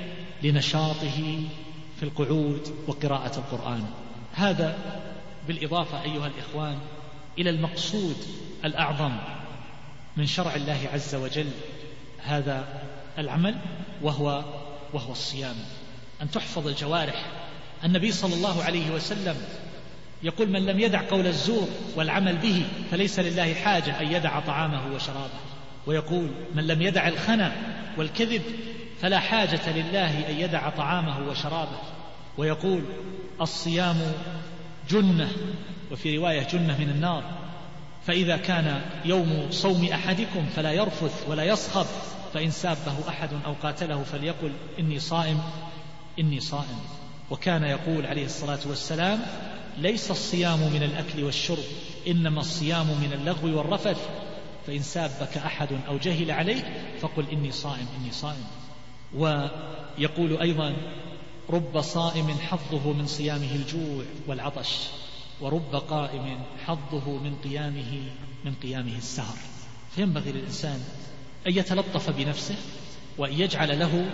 لنشاطه في القعود وقراءة القرآن. هذا بالإضافة أيها الإخوان إلى المقصود الأعظم من شرع الله عز وجل هذا العمل، وهو وهو الصيام، أن تحفظ الجوارح. النبي صلى الله عليه وسلم يقول: من لم يدع قول الزور والعمل به فليس لله حاجة أن يدع طعامه وشرابه. ويقول: من لم يدع الخنا والكذب فلا حاجة لله أن يدع طعامه وشرابه. ويقول: الصيام جنة، وفي رواية جنة من النار، فإذا كان يوم صوم أحدكم فلا يرفث ولا يصخب، فإن سابه أحد أو قاتله فليقل إني صائم إني صائم. وكان يقول عليه الصلاة والسلام: ليس الصيام من الأكل والشرب، إنما الصيام من اللغو والرفث، فإن سابك أحد أو جهل عليك فقل إني صائم إني صائم. ويقول أيضا: رب صائم حظه من صيامه الجوع والعطش، ورب قائم حظه من قيامه من قيامه السهر. فينبغي للإنسان أن يتلطف بنفسه وأن يجعل له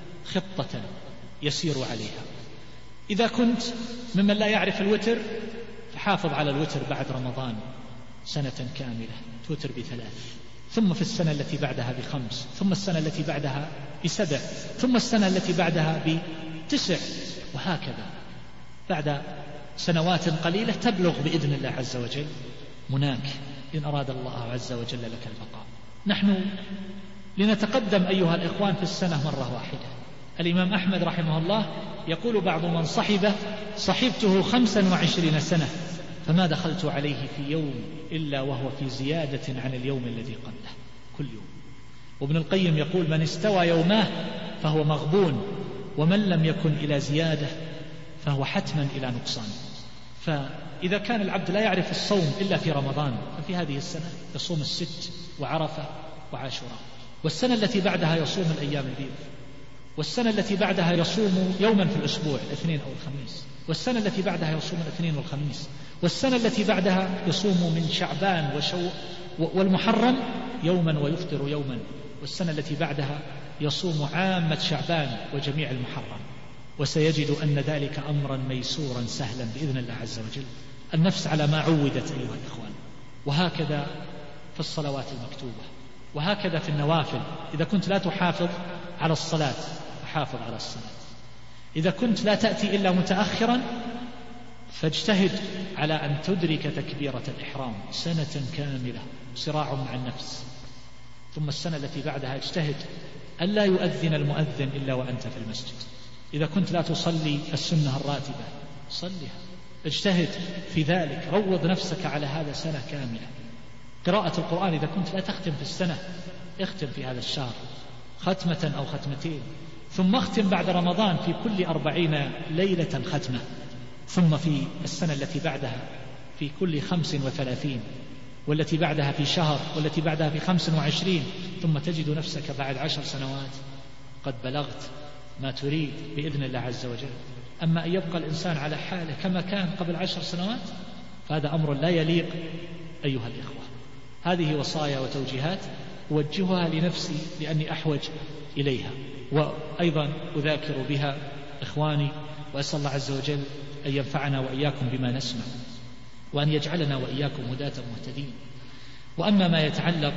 خطة يسير عليها. إذا كنت ممن لا يعرف الوتر فحافظ على الوتر بعد رمضان سنة كاملة، توتر بثلاث، ثم في السنة التي بعدها بخمس، ثم السنة التي بعدها بسبع، ثم السنة التي بعدها بتسع، وهكذا. بعد سنوات قليلة تبلغ بإذن الله عز وجل مناك، إن أراد الله عز وجل لك البقاء. نحن لنتقدم أيها الإخوان في السنة مرة واحدة. الإمام أحمد رحمه الله يقول: بعض من صحبه صحبته خمسا وعشرين سنة فما دخلت عليه في يوم إلا وهو في زيادة عن اليوم الذي قبله كل يوم. وابن القيم يقول: من استوى يوماه فهو مغبون، ومن لم يكن إلى زيادة فهو حتما إلى نقصان. فإذا كان العبد لا يعرف الصوم إلا في رمضان ففي هذه السنة يصوم الست وعرفة وعاشوراء، والسنة التي بعدها يصوم الأيام البيض، والسنة التي بعدها يصوم يوما في الأسبوع، الاثنين أو الخميس، والسنة التي بعدها يصوم الاثنين والخميس، والسنة التي بعدها يصوم من شعبان وشو والمحرم يوما ويفطر يوما، والسنة التي بعدها يصوم عامة شعبان وجميع المحرم. وسيجد أن ذلك أمرا ميسورا سهلا بإذن الله عز وجل. النفس على ما عودت أيها الإخوان. وهكذا في الصلوات المكتوبة، وهكذا في النوافل. إذا كنت لا تحافظ على الصلاة فحافظ على الصلاة. إذا كنت لا تأتي إلا متأخرا فاجتهد على أن تدرك تكبيرة الإحرام سنة كاملة، صراع مع النفس. ثم السنة التي بعدها اجتهد ألا يؤذن المؤذن إلا وأنت في المسجد. إذا كنت لا تصلي السنة الراتبة صلها، اجتهد في ذلك، روض نفسك على هذا سنة كاملة. قراءة القرآن إذا كنت لا تختم في السنة اختم في هذا الشهر ختمة أو ختمتين، ثم اختم بعد رمضان في كل أربعين ليلة ختمة، ثم في السنة التي بعدها في كل خمس وثلاثين، والتي بعدها في شهر، والتي بعدها في خمس وعشرين، ثم تجد نفسك بعد عشر سنوات قد بلغت ما تريد بإذن الله عز وجل. أما أن يبقى الإنسان على حاله كما كان قبل عشر سنوات فهذا أمر لا يليق أيها الإخوة. هذه وصايا وتوجيهات أوجهها لنفسي لأني أحوج إليها، وأيضا أذاكر بها إخواني، وأسأل الله عز وجل أن ينفعنا وإياكم بما نسمع، وأن يجعلنا وإياكم هداة مهتدين. وأما ما يتعلق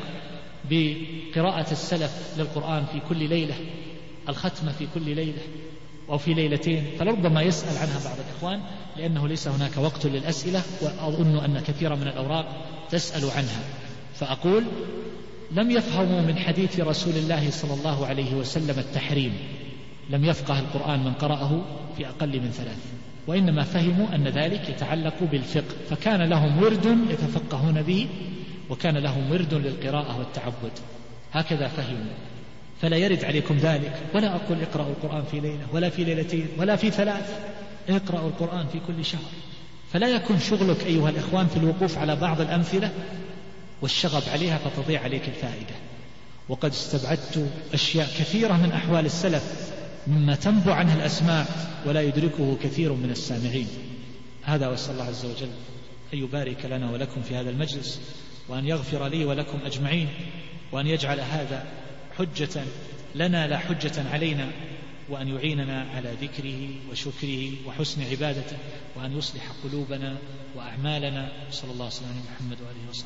بقراءة السلف للقرآن في كل ليلة، الختمة في كل ليلة أو في ليلتين، فلربما يسأل عنها بعض الإخوان لأنه ليس هناك وقت للأسئلة، وأظن أن كثيرا من الأوراق تسأل عنها. فأقول: لم يفهموا من حديث رسول الله صلى الله عليه وسلم التحريم، لم يفقه القرآن من قرأه في أقل من ثلاث، وإنما فهموا أن ذلك يتعلق بالفقه، فكان لهم ورد يتفقهون به، وكان لهم ورد للقراءة والتعبد، هكذا فهموا. فلا يرد عليكم ذلك، ولا أقول اقرأوا القرآن في ليلة ولا في ليلتين ولا في ثلاث، اقرأوا القرآن في كل شهر. فلا يكون شغلك أيها الإخوان في الوقوف على بعض الأمثلة والشغب عليها فتضيع عليك الفائدة. وقد استبعدت أشياء كثيرة من أحوال السلف مما تنبع عنه الأسماع ولا يدركه كثير من السامعين. هذا، وأسأل الله عز وجل أن يبارك لنا ولكم في هذا المجلس، وأن يغفر لي ولكم أجمعين، وأن يجعل هذا حجة لنا لا حجة علينا، وأن يعيننا على ذكره وشكره وحسن عبادته، وأن يصلح قلوبنا وأعمالنا. صلى الله عليه وسلم محمد وآله وصحبه.